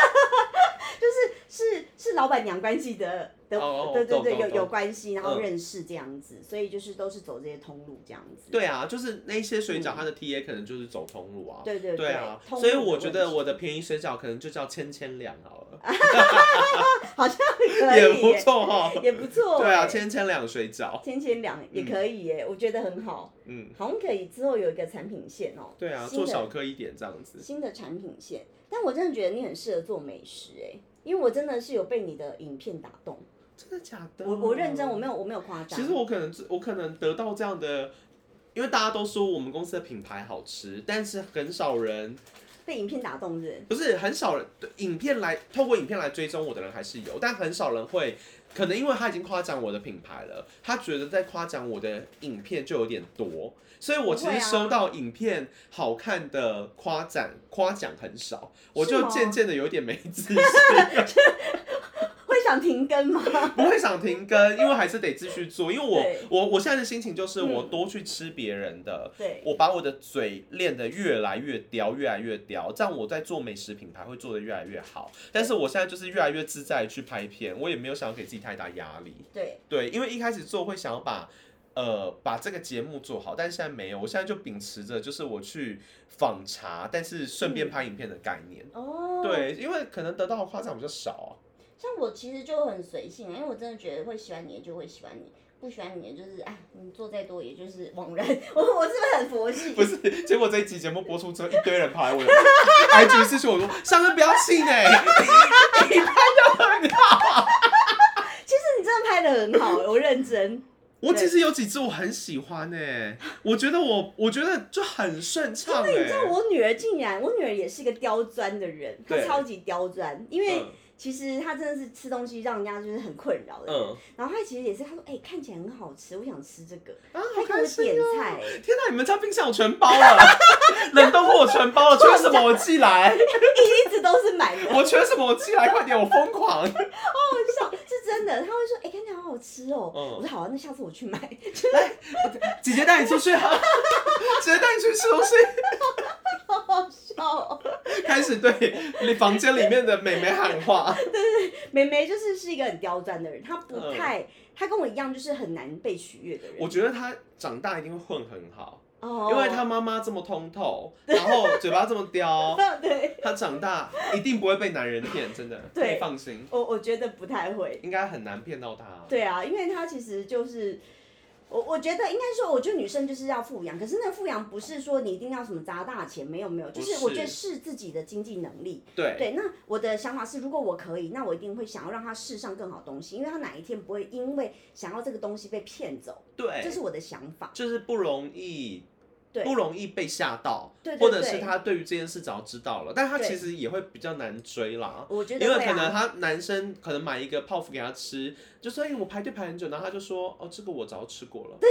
是老板娘关系的，对，有关系，然后认识这样子，所以就是都是走这些通路这样子。 对啊，就是那些水饺，它的 TA 可能就是走通路啊。 对啊，所以我觉得我的便宜水饺可能就叫千两好了。 好像可以， 也不错哈， 也不错。 对啊，千两水饺， 千两也可以耶，我觉得很好。好像可以之后有一个产品线哦。 对啊，做小颗一点这样子。 新的产品线，但我真的觉得你很适合做美食哎。因为我真的是有被你的影片打动。 真的假的？ 我认真，我没有夸张。 其实我可能得到这样的，因为大家都说我们公司的品牌好吃，但是很少人被影片打动是不是很少人透过影片来追踪我的人还是有，但很少人会。可能因为他已经夸奖我的品牌了，他觉得在夸奖我的影片就有点多，所以我其实收到影片好看的夸奖很少，我就渐渐的有点没自信。 会想停更吗？ 不会想停更，因为还是得继续做。因为我现在的心情就是我多去吃别人的，我把我的嘴练得越来越刁，越来越刁，这样我在做美食品牌会做得越来越好。但是我现在就是越来越自在去拍片，我也没有想要给自己太大压力。对，因为一开始做会想要把这个节目做好，但是现在没有，我现在就秉持着就是我去访查，但是顺便拍影片的概念。对，因为可能得到的夸奖比较少啊。 像我其实就很随性，因为我真的觉得会喜欢你的就会喜欢你，不喜欢你的就是你做再多也就是枉然。我是不是很佛系？ 不是，结果这一集节目播出之后，一堆人跑来我的 IG 私讯我说：“上哥不要信哎，你拍的很好。” 其实你真的拍的很好，我认真。 我其实有几支我很喜欢哎，我觉得就很顺畅哎。 因为你知道我女儿也是一个刁钻的人，她超级刁钻，因为。其实他真的是吃东西让人家就是很困扰的人，然后他其实也是他说看起来很好吃，我想吃这个，他给我点菜。 天哪，你们家冰箱有全包了，冷冻库我全包了，缺什么我寄来。 一直都是买的。 我缺什么我寄来，快点，我疯狂。 好笑，是真的，他会说看起来好好吃哦。我说好啊，那下次我去买。 来，姐姐带你出去啊，姐姐带你去吃东西。 好好笑哦！ 开始对房间里面的妹妹喊话。 对，妹妹就是一个很刁钻的人，她不太，她跟我一样，就是很难被取悦的人。 我觉得她长大一定会混很好，因为她妈妈这么通透，然后嘴巴这么刁， 对， 她长大一定不会被男人骗，真的，可以放心。 我觉得不太会， 应该很难骗到她。 对啊，因为她其实就是。我觉得应该说，我觉得女生就是要富养，可是那个富养不是说你一定要什么砸大钱，没有，就是我觉得是自己的经济能力。对，那我的想法是，如果我可以，那我一定会想要让他试上更好的东西，因为他哪一天不会因为想要这个东西被骗走。 对， 这是我的想法。 就是不容易被吓到，或者是他对于这件事早知道了，但他其实也会比较难追啦。 我觉得因为可能他男生可能买一个泡芙给他吃，就说我排队排很久，然后他就说这个我早吃过了。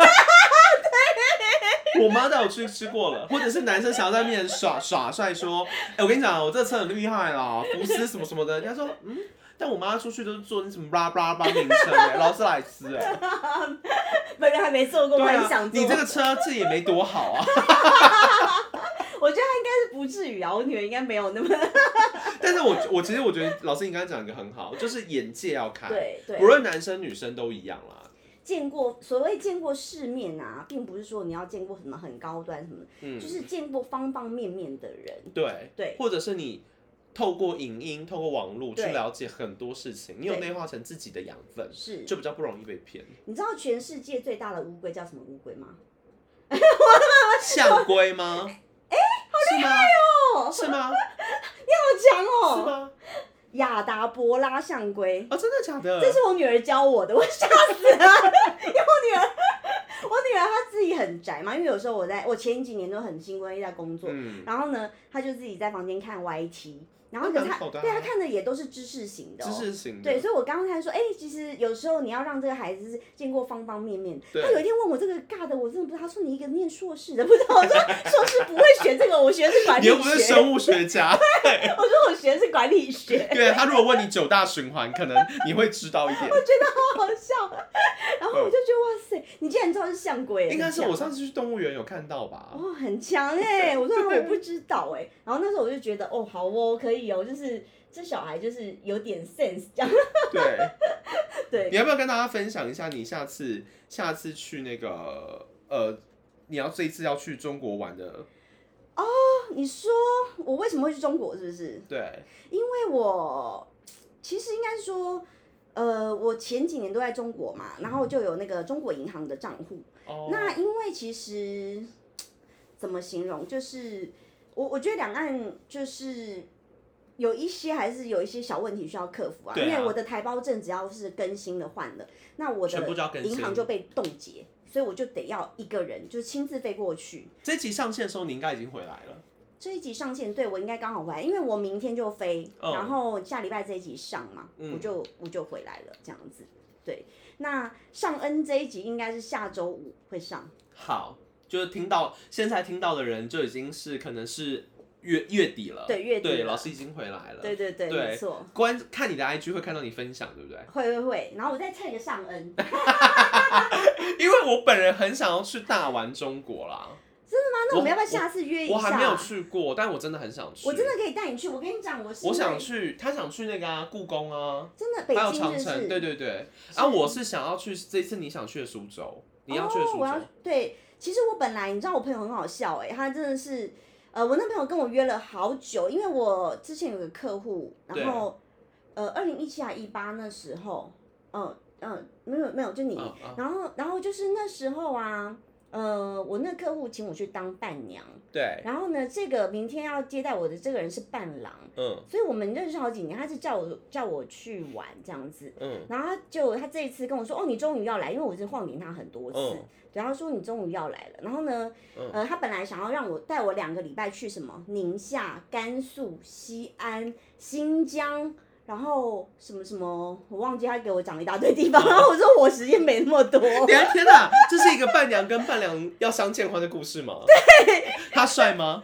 我妈带我去吃过了，或者是男生想要在面前耍帅说，我跟你讲，我这车很厉害啦，福斯什么什么的，人家说但我妈出去都是坐那什么巴拉巴名车劳斯莱斯本人还没坐过，我很想坐。 你这个车这也没多好啊。 我觉得他应该是不至于啊，我女儿应该没有那么。 但是我其实我觉得老师你刚才讲一个很好，就是眼界要开， 对， 不论男生女生都一样啦。 所谓见过世面啊，并不是说你要见过什么很高端什么，就是见过方方面面的人。 对，或者是你透过影音、透过网络去了解很多事情，你有内化成自己的养分，就比较不容易被骗。 你知道全世界最大的乌龟叫什么乌龟吗？ 象龟吗？ 好厉害哦！ 是吗？ 你好强哦！ 是吗？ 亚达伯拉象龟真的假的？ 这是我女儿教我的，我吓死了！因为我女儿她自己很宅嘛，因为有时候我前几年都很辛苦在工作，然后呢，她就自己在房间看 YT， 然后可是他看的也都是知识型的， 知识型的。 对，所以我刚刚才说，其实有时候你要让这个孩子是见过方方面面。 他有一天问我这个尬的，我真的不知道。他说你一个念硕士的，不知道。我说硕士不会学这个，我学的是管理学。 你又不是生物学家。 对，我说我学的是管理学。 对，他如果问你9大循环，可能你会知道一点。 我觉得好好笑，然后我就觉得哇塞，你竟然知道是象龟。 应该是我上次去动物园有看到吧？ 哦，很强我说我不知道然后那时候我就觉得好可以就是这小孩就是有点 sense 这样。对， 你要不要跟大家分享一下你下次去那个你这一次要去中国玩的？ 你说我为什么会去中国是不是？ 对， 因为我其实应该说我前几年都在中国嘛，然后就有那个中国银行的账户。那因为其实怎么形容，就是我觉得两岸就是有一些还是有一些小问题需要克服因为我的台胞证只要是更新了换了，那我的银行就被冻结，所以我就得要一个人就是亲自飞过去。 这集上线的时候你应该已经回来了。 这一集上线，对，我应该刚好回来，因为我明天就飞，然后下礼拜这一集上嘛，我就回来了这样子。对，那上恩这一集应该是下周5会上。 好，就是现在听到的人就已经是可能是月底了。 对，月底了。 对，老师已经回来了。 对，没错。 看你的 IG 会看到你分享，对不对？ 会，然后我再蹭一个上恩。 因为我本人很想要去大玩中国啦。 真的吗？那我们要不要下次约一下？ 我还没有去过，但我真的很想去。 我真的可以带你去。我跟你讲，我想去，他想去那个故宫啊， 真的北京还有长城，对。我是想要去这次你想去的苏州，你要去的苏州。 对，其实我本来你知道我朋友很好笑他真的是我那朋友跟我约了好久，因为我之前有个客户，然后2017还18那时候，没有就你，然后就是那时候我那客户请我去当伴娘， 对， 然后呢，这个明天要接待我的这个人是伴郎，所以我们认识好几年，他是叫我去玩这样子，然后他这一次跟我说，你终于要来，因为我是晃点他很多次，然后说你终于要来了，然后呢，他本来想要让我带我2个礼拜去什么宁夏、甘肃、西安、新疆。然后什么，我忘记他给我讲了一大堆地方，然后我说我时间没那么多。 天哪，这是一个伴娘跟伴郎要相见欢的故事吗？ 对。 他帅吗？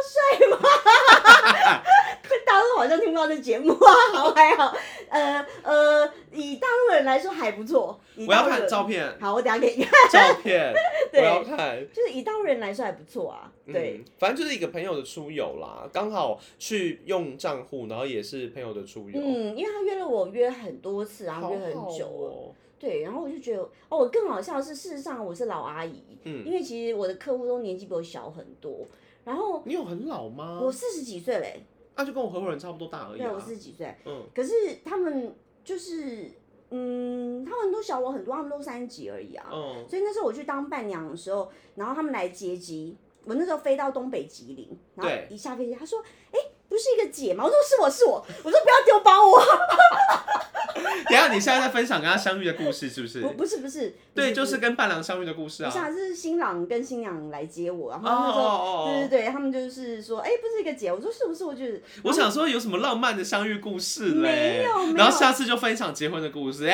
大陆好像听不到这节目好还好。以大陆人来说还不错。 我要看照片。 好，我等一下给你看照片。我要看。 就是以大陆人来说还不错对。 反正就是一个朋友的出游啦，刚好去用账户，然后也是朋友的出游。 因为他约了我约很多次，然后约很久了。对，然后我就觉得更好笑的是，事实上我是老阿姨，因为其实我的客户都年纪比我小很多。然后你有很老吗？ 我40几岁嘞。 就跟我合伙人差不多大而已。 对，我40几岁。可是他们就是他们都小我很多，他们都30几而已所以那时候我去当伴娘的时候，然后他们来接机，我那时候飞到东北吉林，然后一下飞机，他说：“不是一个姐吗？”我说：“是我。”我说：“不要丢包我。” 等一下，你现在在分享跟他相遇的故事是不是？ 不是， 对，就是跟伴郎相遇的故事啊。 不是，是新郎跟新娘来接我，然后那时候对，他们就是说，不是一个姐，我说是不是？我想说有什么浪漫的相遇故事嘞？ 没有， 然后下次就分享结婚的故事， 没有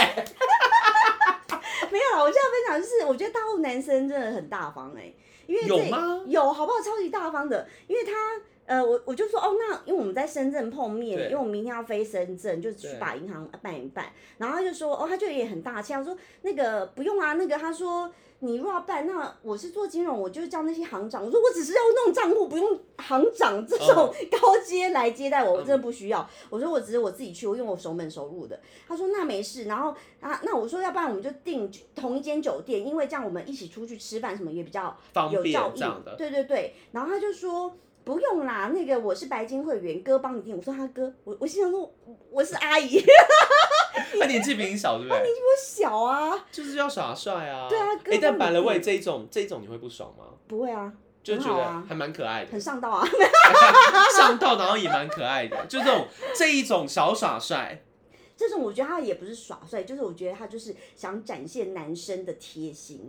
啦，我现在分享就是，我觉得大陆男生真的很大方因为有吗？ 有，好不好？超级大方的，因为他。我就说那因为我们在深圳碰面，因为我们明天要飞深圳，就去把银行办一办。然后他就说他就也很大气，他说那个不用啊，他说你如果要办，那我是做金融，我就叫那些行长。我说我只是要弄账户，不用行长这种高阶来接待我，我真的不需要。我说我只是我自己去，因为我熟门熟路的。他说那没事，然后那我说要不然我们就订同一间酒店，因为这样我们一起出去吃饭什么也比较有照应。对，然后他就说。不用啦，那个我是白金会员，哥帮你订。我说他哥，我心想说我是阿姨， 他年纪比你小对不对？ 他年纪比我小啊， 就是要耍帅啊。 对啊， 但摆了位这一种你会不爽吗？ 不会啊， 就觉得还蛮可爱的， 很上道啊， 上道，然后也蛮可爱的，就这一种小耍帅。 这种我觉得他也不是耍帅，就是我觉得他就是想展现男生的贴心。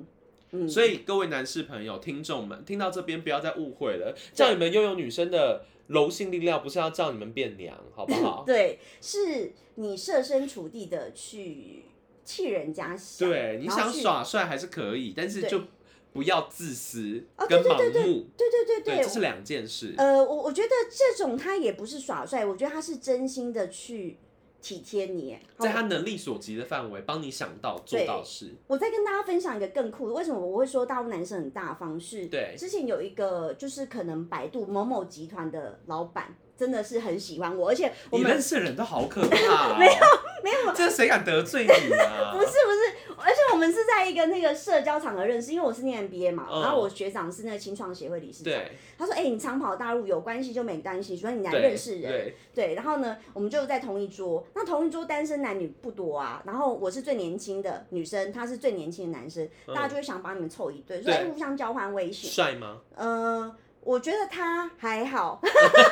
所以各位男士朋友、听众们，听到这边不要再误会了，叫你们拥有女生的柔性力量，不是要叫你们变娘，好不好？ 对，是你设身处地的去替人家想。 对，你想耍帅还是可以，但是就不要自私跟盲目。 对， 这是两件事。 我觉得这种他也不是耍帅，我觉得他是真心的去体贴你， 在他能力所及的范围，帮你想到做到事。 我再跟大家分享一个更酷的，为什么我会说大陆男生很大方？是， 对， 之前有一个就是可能百度某某集团的老板。真的是很喜欢我，而且你认识的人都好可怕、 没有， 这谁敢得罪你啊？ 不是，而且我们是在一个那个社交场合认识，因为我是念 MBA 嘛，然后我学长是那个青创协会理事长，他说：“你常跑大陆有关系就没关系，所以你来认识人。”对，然后呢，我们就在同一桌，那同一桌单身男女不多啊，然后我是最年轻的女生，他是最年轻的男生，大家就会想把你们凑一对，所以互相交换微信。 帅吗？ 我觉得他还好。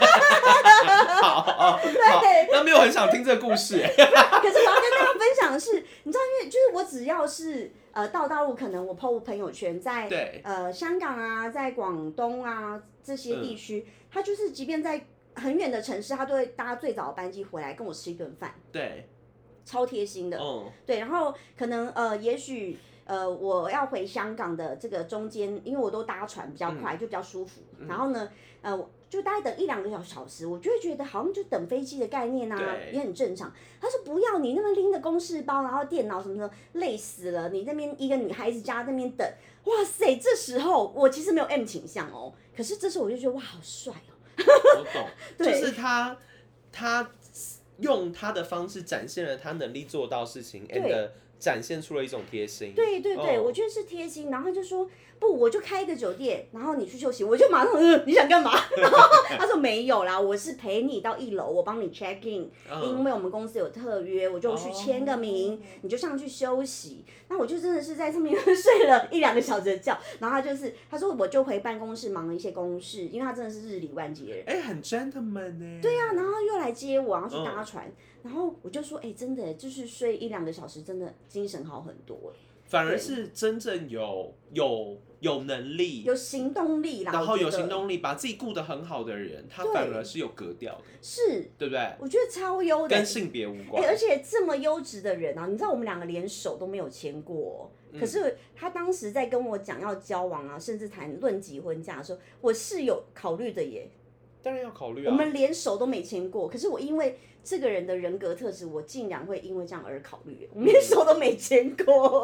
好，对，那没有很想听这个故事。 可是我要跟大家分享的是，你知道，因为就是我只要是到大陆，可能我 po 朋友圈，在香港啊，在广东啊这些地区，他就是即便在很远的城市，他都会搭最早的班机回来跟我吃一顿饭。 对， 超贴心的。对，然后可能也许。我要回香港的这个中间，因为我都搭船比较快，就比较舒服。然后呢，就大概等1-2个小时，我就会觉得好像就等飞机的概念啊，也很正常。他说不要你那边拎着公事包，然后电脑什么的，累死了。你那边一个女孩子家那边等，哇塞！这时候我其实没有 M 倾向哦，可是这时候我就觉得哇，好帅哦。 我懂，就是他用他的方式展现了他能力做到事情，and 展现出了一种贴心。 对，我觉得是贴心。然后就说不，我就开一个酒店，然后你去休息，我就马上你想干嘛？然后他说没有啦，我是陪你到1楼，我帮你 check in，因为我们公司有特约，我就去签个名，你就上去休息。那我就真的是在上面睡了1-2个小时的觉，然后他说我就回办公室忙了一些公事，因为他真的是日理万机的人。 很 gentleman 呢。 对啊，然后又来接我，然后去搭船。然后我就说，真的，就是睡1-2个小时，真的精神好很多。 反而是真正有能力、 有行动力啦， 然后有行动力，把自己顾得很好的人，他反而是有格调的， 是， 对不对？ 我觉得超优的， 跟性别无关。 而且这么优质的人啊，你知道我们2个连手都没有牵过，可是他当时在跟我讲要交往啊，甚至谈论及婚嫁的时候，我是有考虑的耶。 当然要考虑啊。 我们连手都没牵过，可是我因为这个人的人格特质，我竟然会因为这样而考虑，我们连手都没牵过。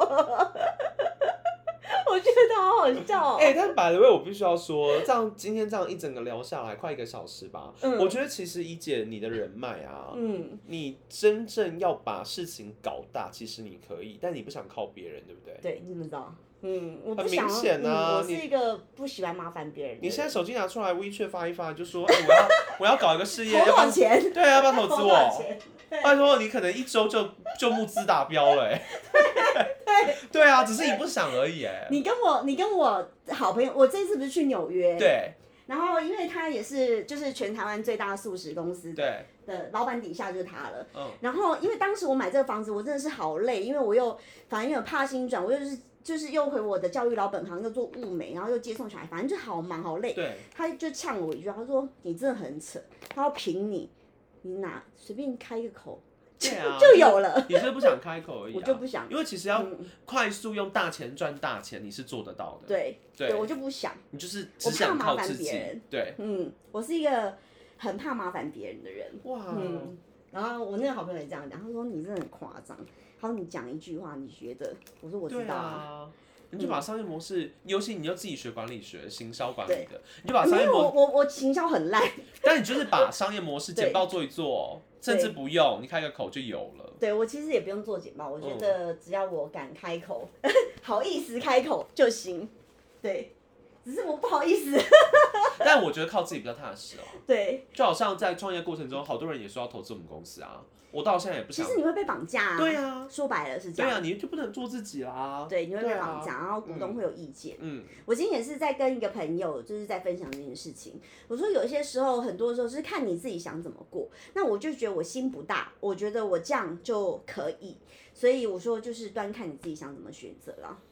我觉得好好笑哦。 但by the way，我必须要说，今天这样一整个聊下来，快1个小时吧。我觉得其实怡姐你的人脉啊，你真正要把事情搞大，其实你可以，但你不想靠别人，对不对？ 对，你怎么知道？我不很明显啊， 我是一个不喜欢麻烦别人的人。 你现在手机拿出来 WeChat 发一发，就说我要搞一个事业， 投多少钱？ 对啊，要不要投资我？拜托，你可能1周就募资达标了。对啊，只是你不想而已。 你跟我好朋友，我这次不是去纽约？ 对。 然后因为他也是就是全台湾最大的素食公司的老板底下就是他了。然后因为当时我买这个房子，我真的是好累，因为我又反正有怕薪转，我就是又回我的教育老本行，又做物美，然后又接送小孩，反正就好忙好累。 对。 他就呛我一句，他说你真的很扯，他要凭你哪随便开一个口。就有了， 你是不想开口而已。 我就不想， 因为其实要快速用大钱赚大钱，你是做得到的。 对，我就不想。 你就是只想靠自己。对， 我是一个很怕麻烦别人的人。哇，然后我那个好朋友也这样讲，他说你真的很夸张。他说你讲一句话，你觉得？我说我知道啊。 你就把商业模式，尤其你就自己学管理学、行销管理的，你就把商业模式， 我行销很烂， 但你就是把商业模式简报做一做，甚至不用，你开个口就有了。 对，我其实也不用做简报，我觉得只要我敢开口，好意思开口就行。对，只是我不好意思。 但我觉得靠自己比较踏实哦。 对， 就好像在创业过程中，好多人也说要投资我们公司啊。我到现在也不想。 其实你会被绑架啊。 对啊， 说白了是这样。 对啊，你就不能做自己啦。 对，你会被绑架，然后股东会有意见。我今天也是在跟一个朋友，就是在分享这件事情。我说有些时候，很多时候是看你自己想怎么过。那我就觉得我心不大，我觉得我这样就可以。所以我说就是端看你自己想怎么选择啦。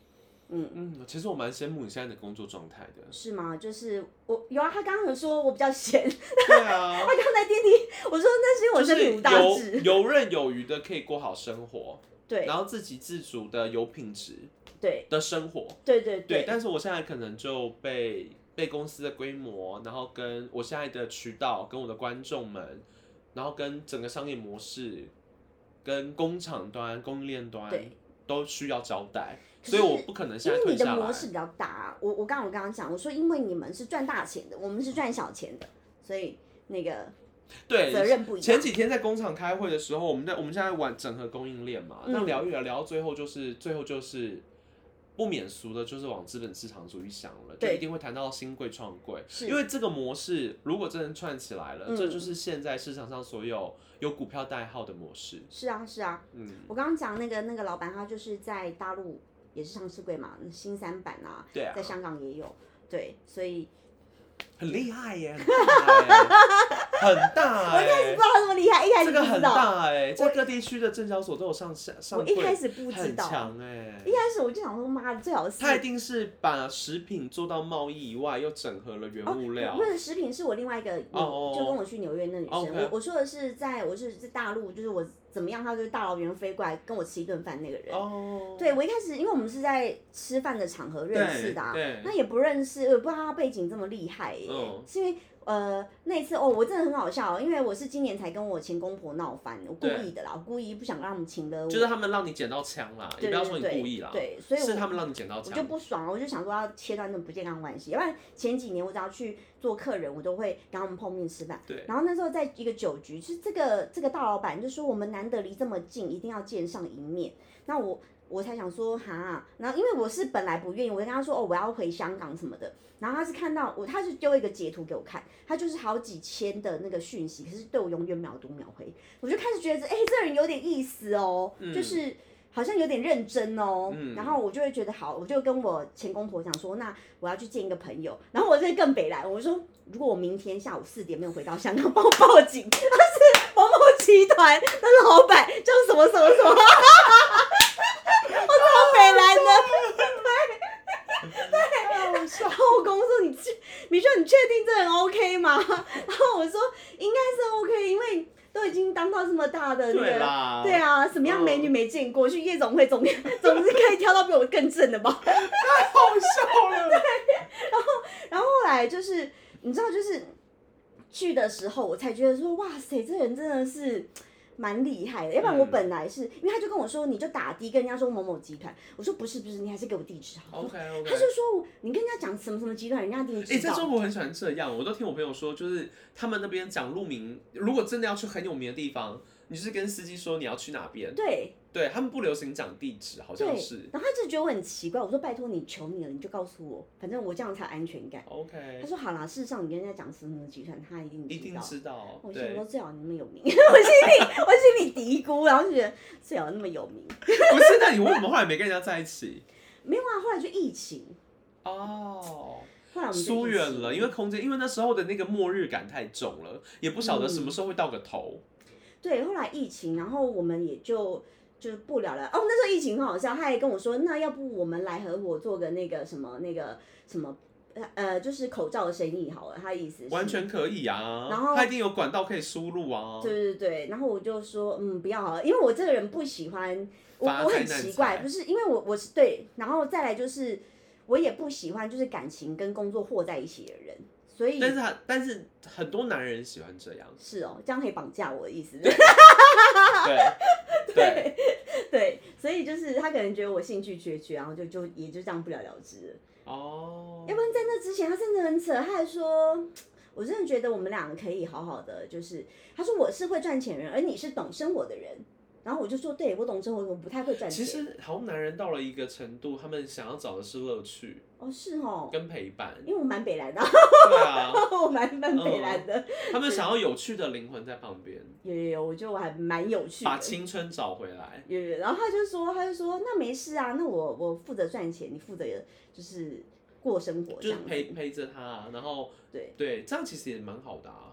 其实我蛮羡慕你现在的工作状态的。 是吗？就是我有啊，他刚刚有说我比较闲。 对啊。 他刚在电梯，我说那是因为我身体无大志。 游刃有余的可以过好生活， 对， 然后自给自足的有品质， 对的生活， 对。 但是我现在可能就被公司的规模，然后跟我现在的渠道，跟我的观众们，然后跟整个商业模式，跟工厂端、供应链端都需要交代。所以我不可能现在退下来。 因为你的模式比较大啊，我刚刚讲，我说因为你们是赚大钱的，我们是赚小钱的，所以那个对责任不一样。 前几天在工厂开会的时候，我们现在玩整合供应链嘛，那聊一聊，聊到最后就是不免俗的，就是往资本市场主义想了，就一定会谈到新贵创贵，因为这个模式如果真的串起来了，这就是现在市场上所有股票代号的模式。 是啊，我刚刚讲那个老板，他就是在大陆也是上市柜嘛，新三板啊，在香港也有，对，所以很厉害耶，很大我一开始不知道他这么厉害，一开始不知道。 这个很大哎，在各地区的证交所都有上我一开始不知道， 很强哎。 一开始我就想说，妈的，最好是他一定是把食品做到贸易以外，又整合了原物料。 不是食品，是我另外一个，就跟我去纽约那女生。我说的是我是在大陆，就是我怎么样，他就是大老远飞过来跟我吃一顿饭那个人。对，我一开始因为我们是在吃饭的场合认识的，那也不认识，我不知道他背景这么厉害耶，是因为。那一次我真的很好笑，因为我是今年才跟我前公婆闹翻，我故意的啦，我故意不想让他们请了我， 就是他们让你捡到枪啦，也不要说你故意啦， 对，所以是他们让你捡到枪， 我就不爽了，我就想说要切断那种不健康关系，要不然前几年我只要去做客人，我都会跟他们碰面吃饭， 对， 然后那时候在一个酒局，是这个大老板就说我们难得离这么近，一定要见上一面，那我才想说哈，然后因为我是本来不愿意，我跟他说我要回香港什么的，然后他是看到他就丢一个截图给我看，他就是好几千的那个讯息，可是对我永远秒读秒回，我就开始觉得这人有点意思哦，就是好像有点认真哦，然后我就会觉得好，我就跟我前公婆讲说，那我要去见一个朋友，然后我这更北来，我说如果我明天下午4点没有回到香港，帮我报警，他是某某集团的老板，叫什么什么什么。我超北来的，对，然后我公公说你说你确定这人 OK 吗？然后我说应该是 OK， 因为都已经当到这么大的那个，对啊，什么样美女没见过？去夜总会总是可以挑到比我更正的吧？ 太好笑了。 对，然后后来就是你知道，就是去的时候我才觉得说，哇塞，这人真的是。蛮厉害的，要不然我本来是因为他就跟我说，你就打的跟人家说某某集团，我说不是，你还是给我地址好。 OK， 他就说你跟人家讲什么什么集团，人家一定知道。 在中国很喜欢这样，我都听我朋友说，就是他们那边讲路名，如果真的要去很有名的地方，你就是跟司机说你要去哪边。对，他们不流行讲地址，好像是。 然后他就觉得我很奇怪，我说拜托你，求你了，你就告诉我，反正我这样才有安全感。 OK。 他说好啦，事实上你跟人家讲什么集团，他一定知道。 我心说最好你那么有名，我心里嘀咕，然后就觉得最好那么有名。 不是，那你为什么后来没跟人家在一起？ 没有啊，后来就疫情。 后来我们疏远了，因为空间，因为那时候的那个末日感太重了，也不晓得什么时候会到个头。 对，后来疫情，然后我们也就不聊了。那时候疫情很好笑，他还跟我说，那要不我们来合伙做个那个什么，就是口罩的生意好了。他的意思是完全可以啊， 然后他一定有管道可以输入啊。 对，然后我就说，不要好了，因为我这个人不喜欢，我很奇怪，不是因为我是对，然后再来就是我也不喜欢就是感情跟工作和在一起的人。所以， 但是很多男人喜欢这样。 是哦，这样可以绑架我的意思。对，所以就是他可能觉得我兴趣缺，然后也就这样不了了之了。要不然在那之前他真的很扯，他还说，我真的觉得我们两个可以好好的，就是他说我是会赚钱的人，而你是懂生活的人。然后我就说，对，我懂生活，我不太会赚钱。 其实好像男人到了一个程度，他们想要找的是乐趣。 是哦。 跟陪伴。 因为我蛮北来的。 对啊。 我蛮北来的。 他们想要有趣的灵魂在旁边。 有，我觉得我还蛮有趣的。 把青春找回来。 有，然后他就说，那没事啊，那我负责赚钱，你负责就是过生活， 就是陪着他，然后对，这样其实也蛮好的啊。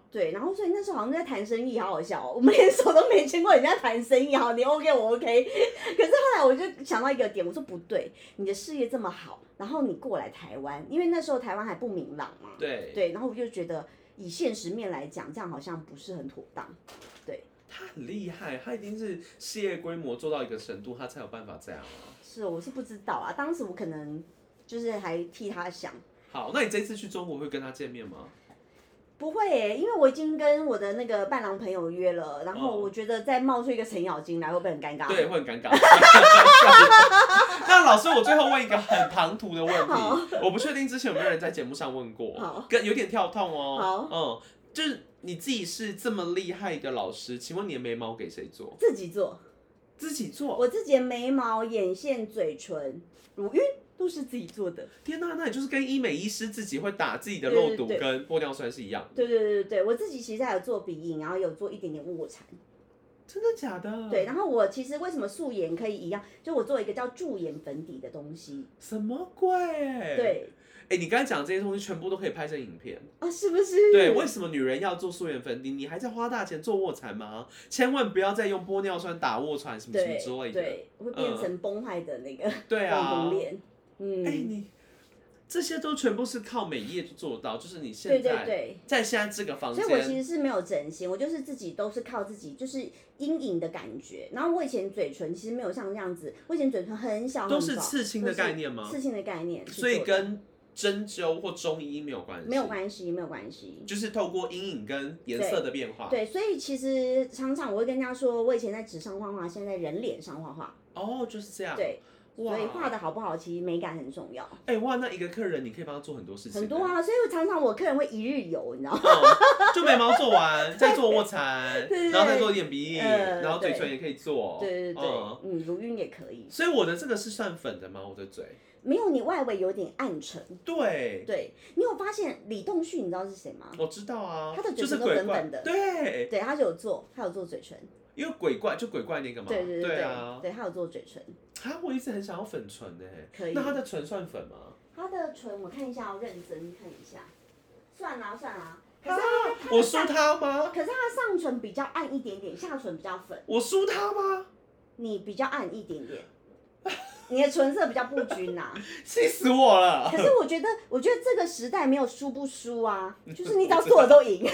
对，然后所以那时候好像在谈生意，好好笑哦，我们连手都没牵过，人家谈生意，好，你 OK 我 OK。可是后来我就想到一个点，我说不对，你的事业这么好，然后你过来台湾，因为那时候台湾还不明朗嘛，对，然后我就觉得以现实面来讲，这样好像不是很妥当，对。 他很厉害，他一定是事业规模做到一个程度，他才有办法这样啊。 是，我是不知道啊，当时我可能就是还替他想。 好，那你这次去中国会跟他见面吗？ 不会耶，因为我已经跟我的那个伴郎朋友约了，然后我觉得再冒出一个程咬金来，会不会很尴尬？ 对，会很尴尬。那老师，我最后问一个很唐突的问题，我不确定之前有没有人在节目上问过，有点跳痛哦。就是你自己是这么厉害的老师，请问你的眉毛给谁做？ 自己做。 自己做？ 我自己的眉毛、眼线、嘴唇、乳晕都是自己做的。 天哪，那你就是跟医美医师自己会打自己的肉毒跟玻尿酸是一样的。 对，我自己其实还有做鼻影，然后有做一点点卧蚕。 真的假的？ 对，然后我其实为什么素颜可以一样？就我做一个叫驻颜粉底的东西。 什么鬼？ 对。 你刚才讲这些东西全部都可以拍成影片啊，是不是？ 对，为什么女人要做素颜粉底？你还在花大钱做卧蚕吗？千万不要再用玻尿酸打卧蚕什么什么之类的， 对，会变成崩坏的那个网红脸。 你这些都全部是靠美业就做到，就是你现在在现在这个房间， 所以我其实是没有整形，我就是自己都是靠自己，就是阴影的感觉。然后我以前嘴唇其实没有像这样子，我以前嘴唇很小， 都是刺青的概念吗？ 刺青的概念， 所以跟针灸或中医没有关系， 没有关系，没有关系， 就是透过阴影跟颜色的变化。 对，所以其实常常我会跟人家说，我以前在纸上画画，现在人脸上画画。 哦，就是这样。 对，所以画的好不好，其实美感很重要。 哇，那一个客人你可以帮他做很多事情。 很多啊，所以常常我客人会一日游，你知道吗？ 就眉毛做完，再做卧蚕，然后再做眼鼻影，然后嘴唇也可以做。 对，乳晕也可以。 所以我的这个是算粉的吗？我的嘴？ 没有，你外围有点暗沉。 对， 你有发现李栋旭，你知道是谁吗？ 我知道啊， 他的嘴唇都粉粉的。 对， 他有做嘴唇。 因为鬼怪那个嘛。对啊， 他有做嘴唇。 我一直很想要粉唇可以。 那他的唇算粉吗？ 他的唇我看一下，我认真看一下。算啊。 可是我输他吗？ 可是他上唇比较暗一点点，下唇比较粉。 我输他吗？ 你比较暗一点点。你的唇色比较不均呐， 气死我了！ 可是我觉得这个时代没有输不输啊，就是你只要做的都赢。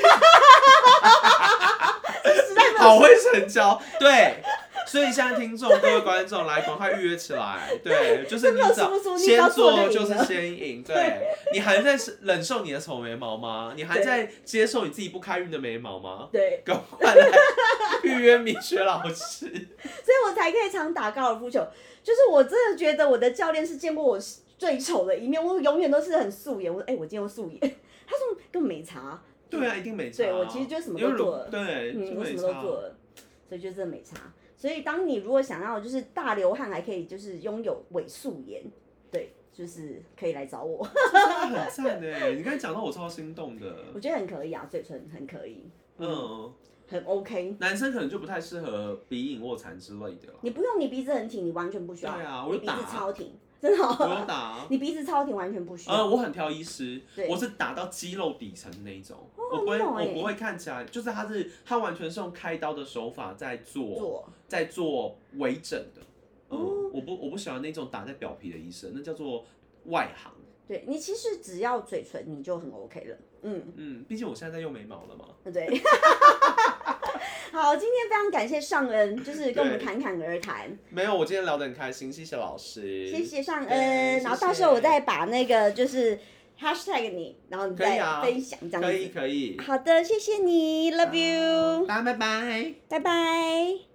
好会成交，对。所以现在听众各位观众来赶快预约起来，对，就是你先做就是先赢，对。你还在忍受你的丑眉毛吗？你还在接受你自己不开运的眉毛吗？ 对， 赶快来预约米雪老师。所以我才可以常打高尔夫球。就是我真的觉得我的教练是见过我最丑的一面，我永远都是很素颜。我说，我今天用素颜，他说根本没差。 对啊，一定没差。 对，我其实就什么都做了。 对， 我什么都做了，所以就真的没差。所以当你如果想要就是大流汗还可以就是拥有伪素颜，对，就是可以来找我。 真的很赞你刚才讲到我超心动的。 我觉得很可以啊，嘴唇很可以。很 OK， 男生可能就不太适合鼻影卧蚕之类的了。 你不用，你鼻子很挺，你完全不需要。 对啊， 我鼻子超挺，真的。我有打。 你鼻子超挺，完全不需要。 我很挑医师，我是打到肌肉底层那一种，我不会看起来，就是他完全是用开刀的手法在做微整的。我不喜欢那种打在表皮的医生，那叫做外行。 对，你其实只要嘴唇你就很 OK 了。 毕竟我现在在用眉毛了嘛。 对。好，今天非常感谢尚恩，就是跟我们侃侃而谈。 没有，我今天聊得很开心，谢谢老师。 谢谢尚恩，然后到时候我再把那个就是 hashtag 你，然后你再分享这样子。 可以。 好的，谢谢你 ，Love you。 拜拜。 拜拜。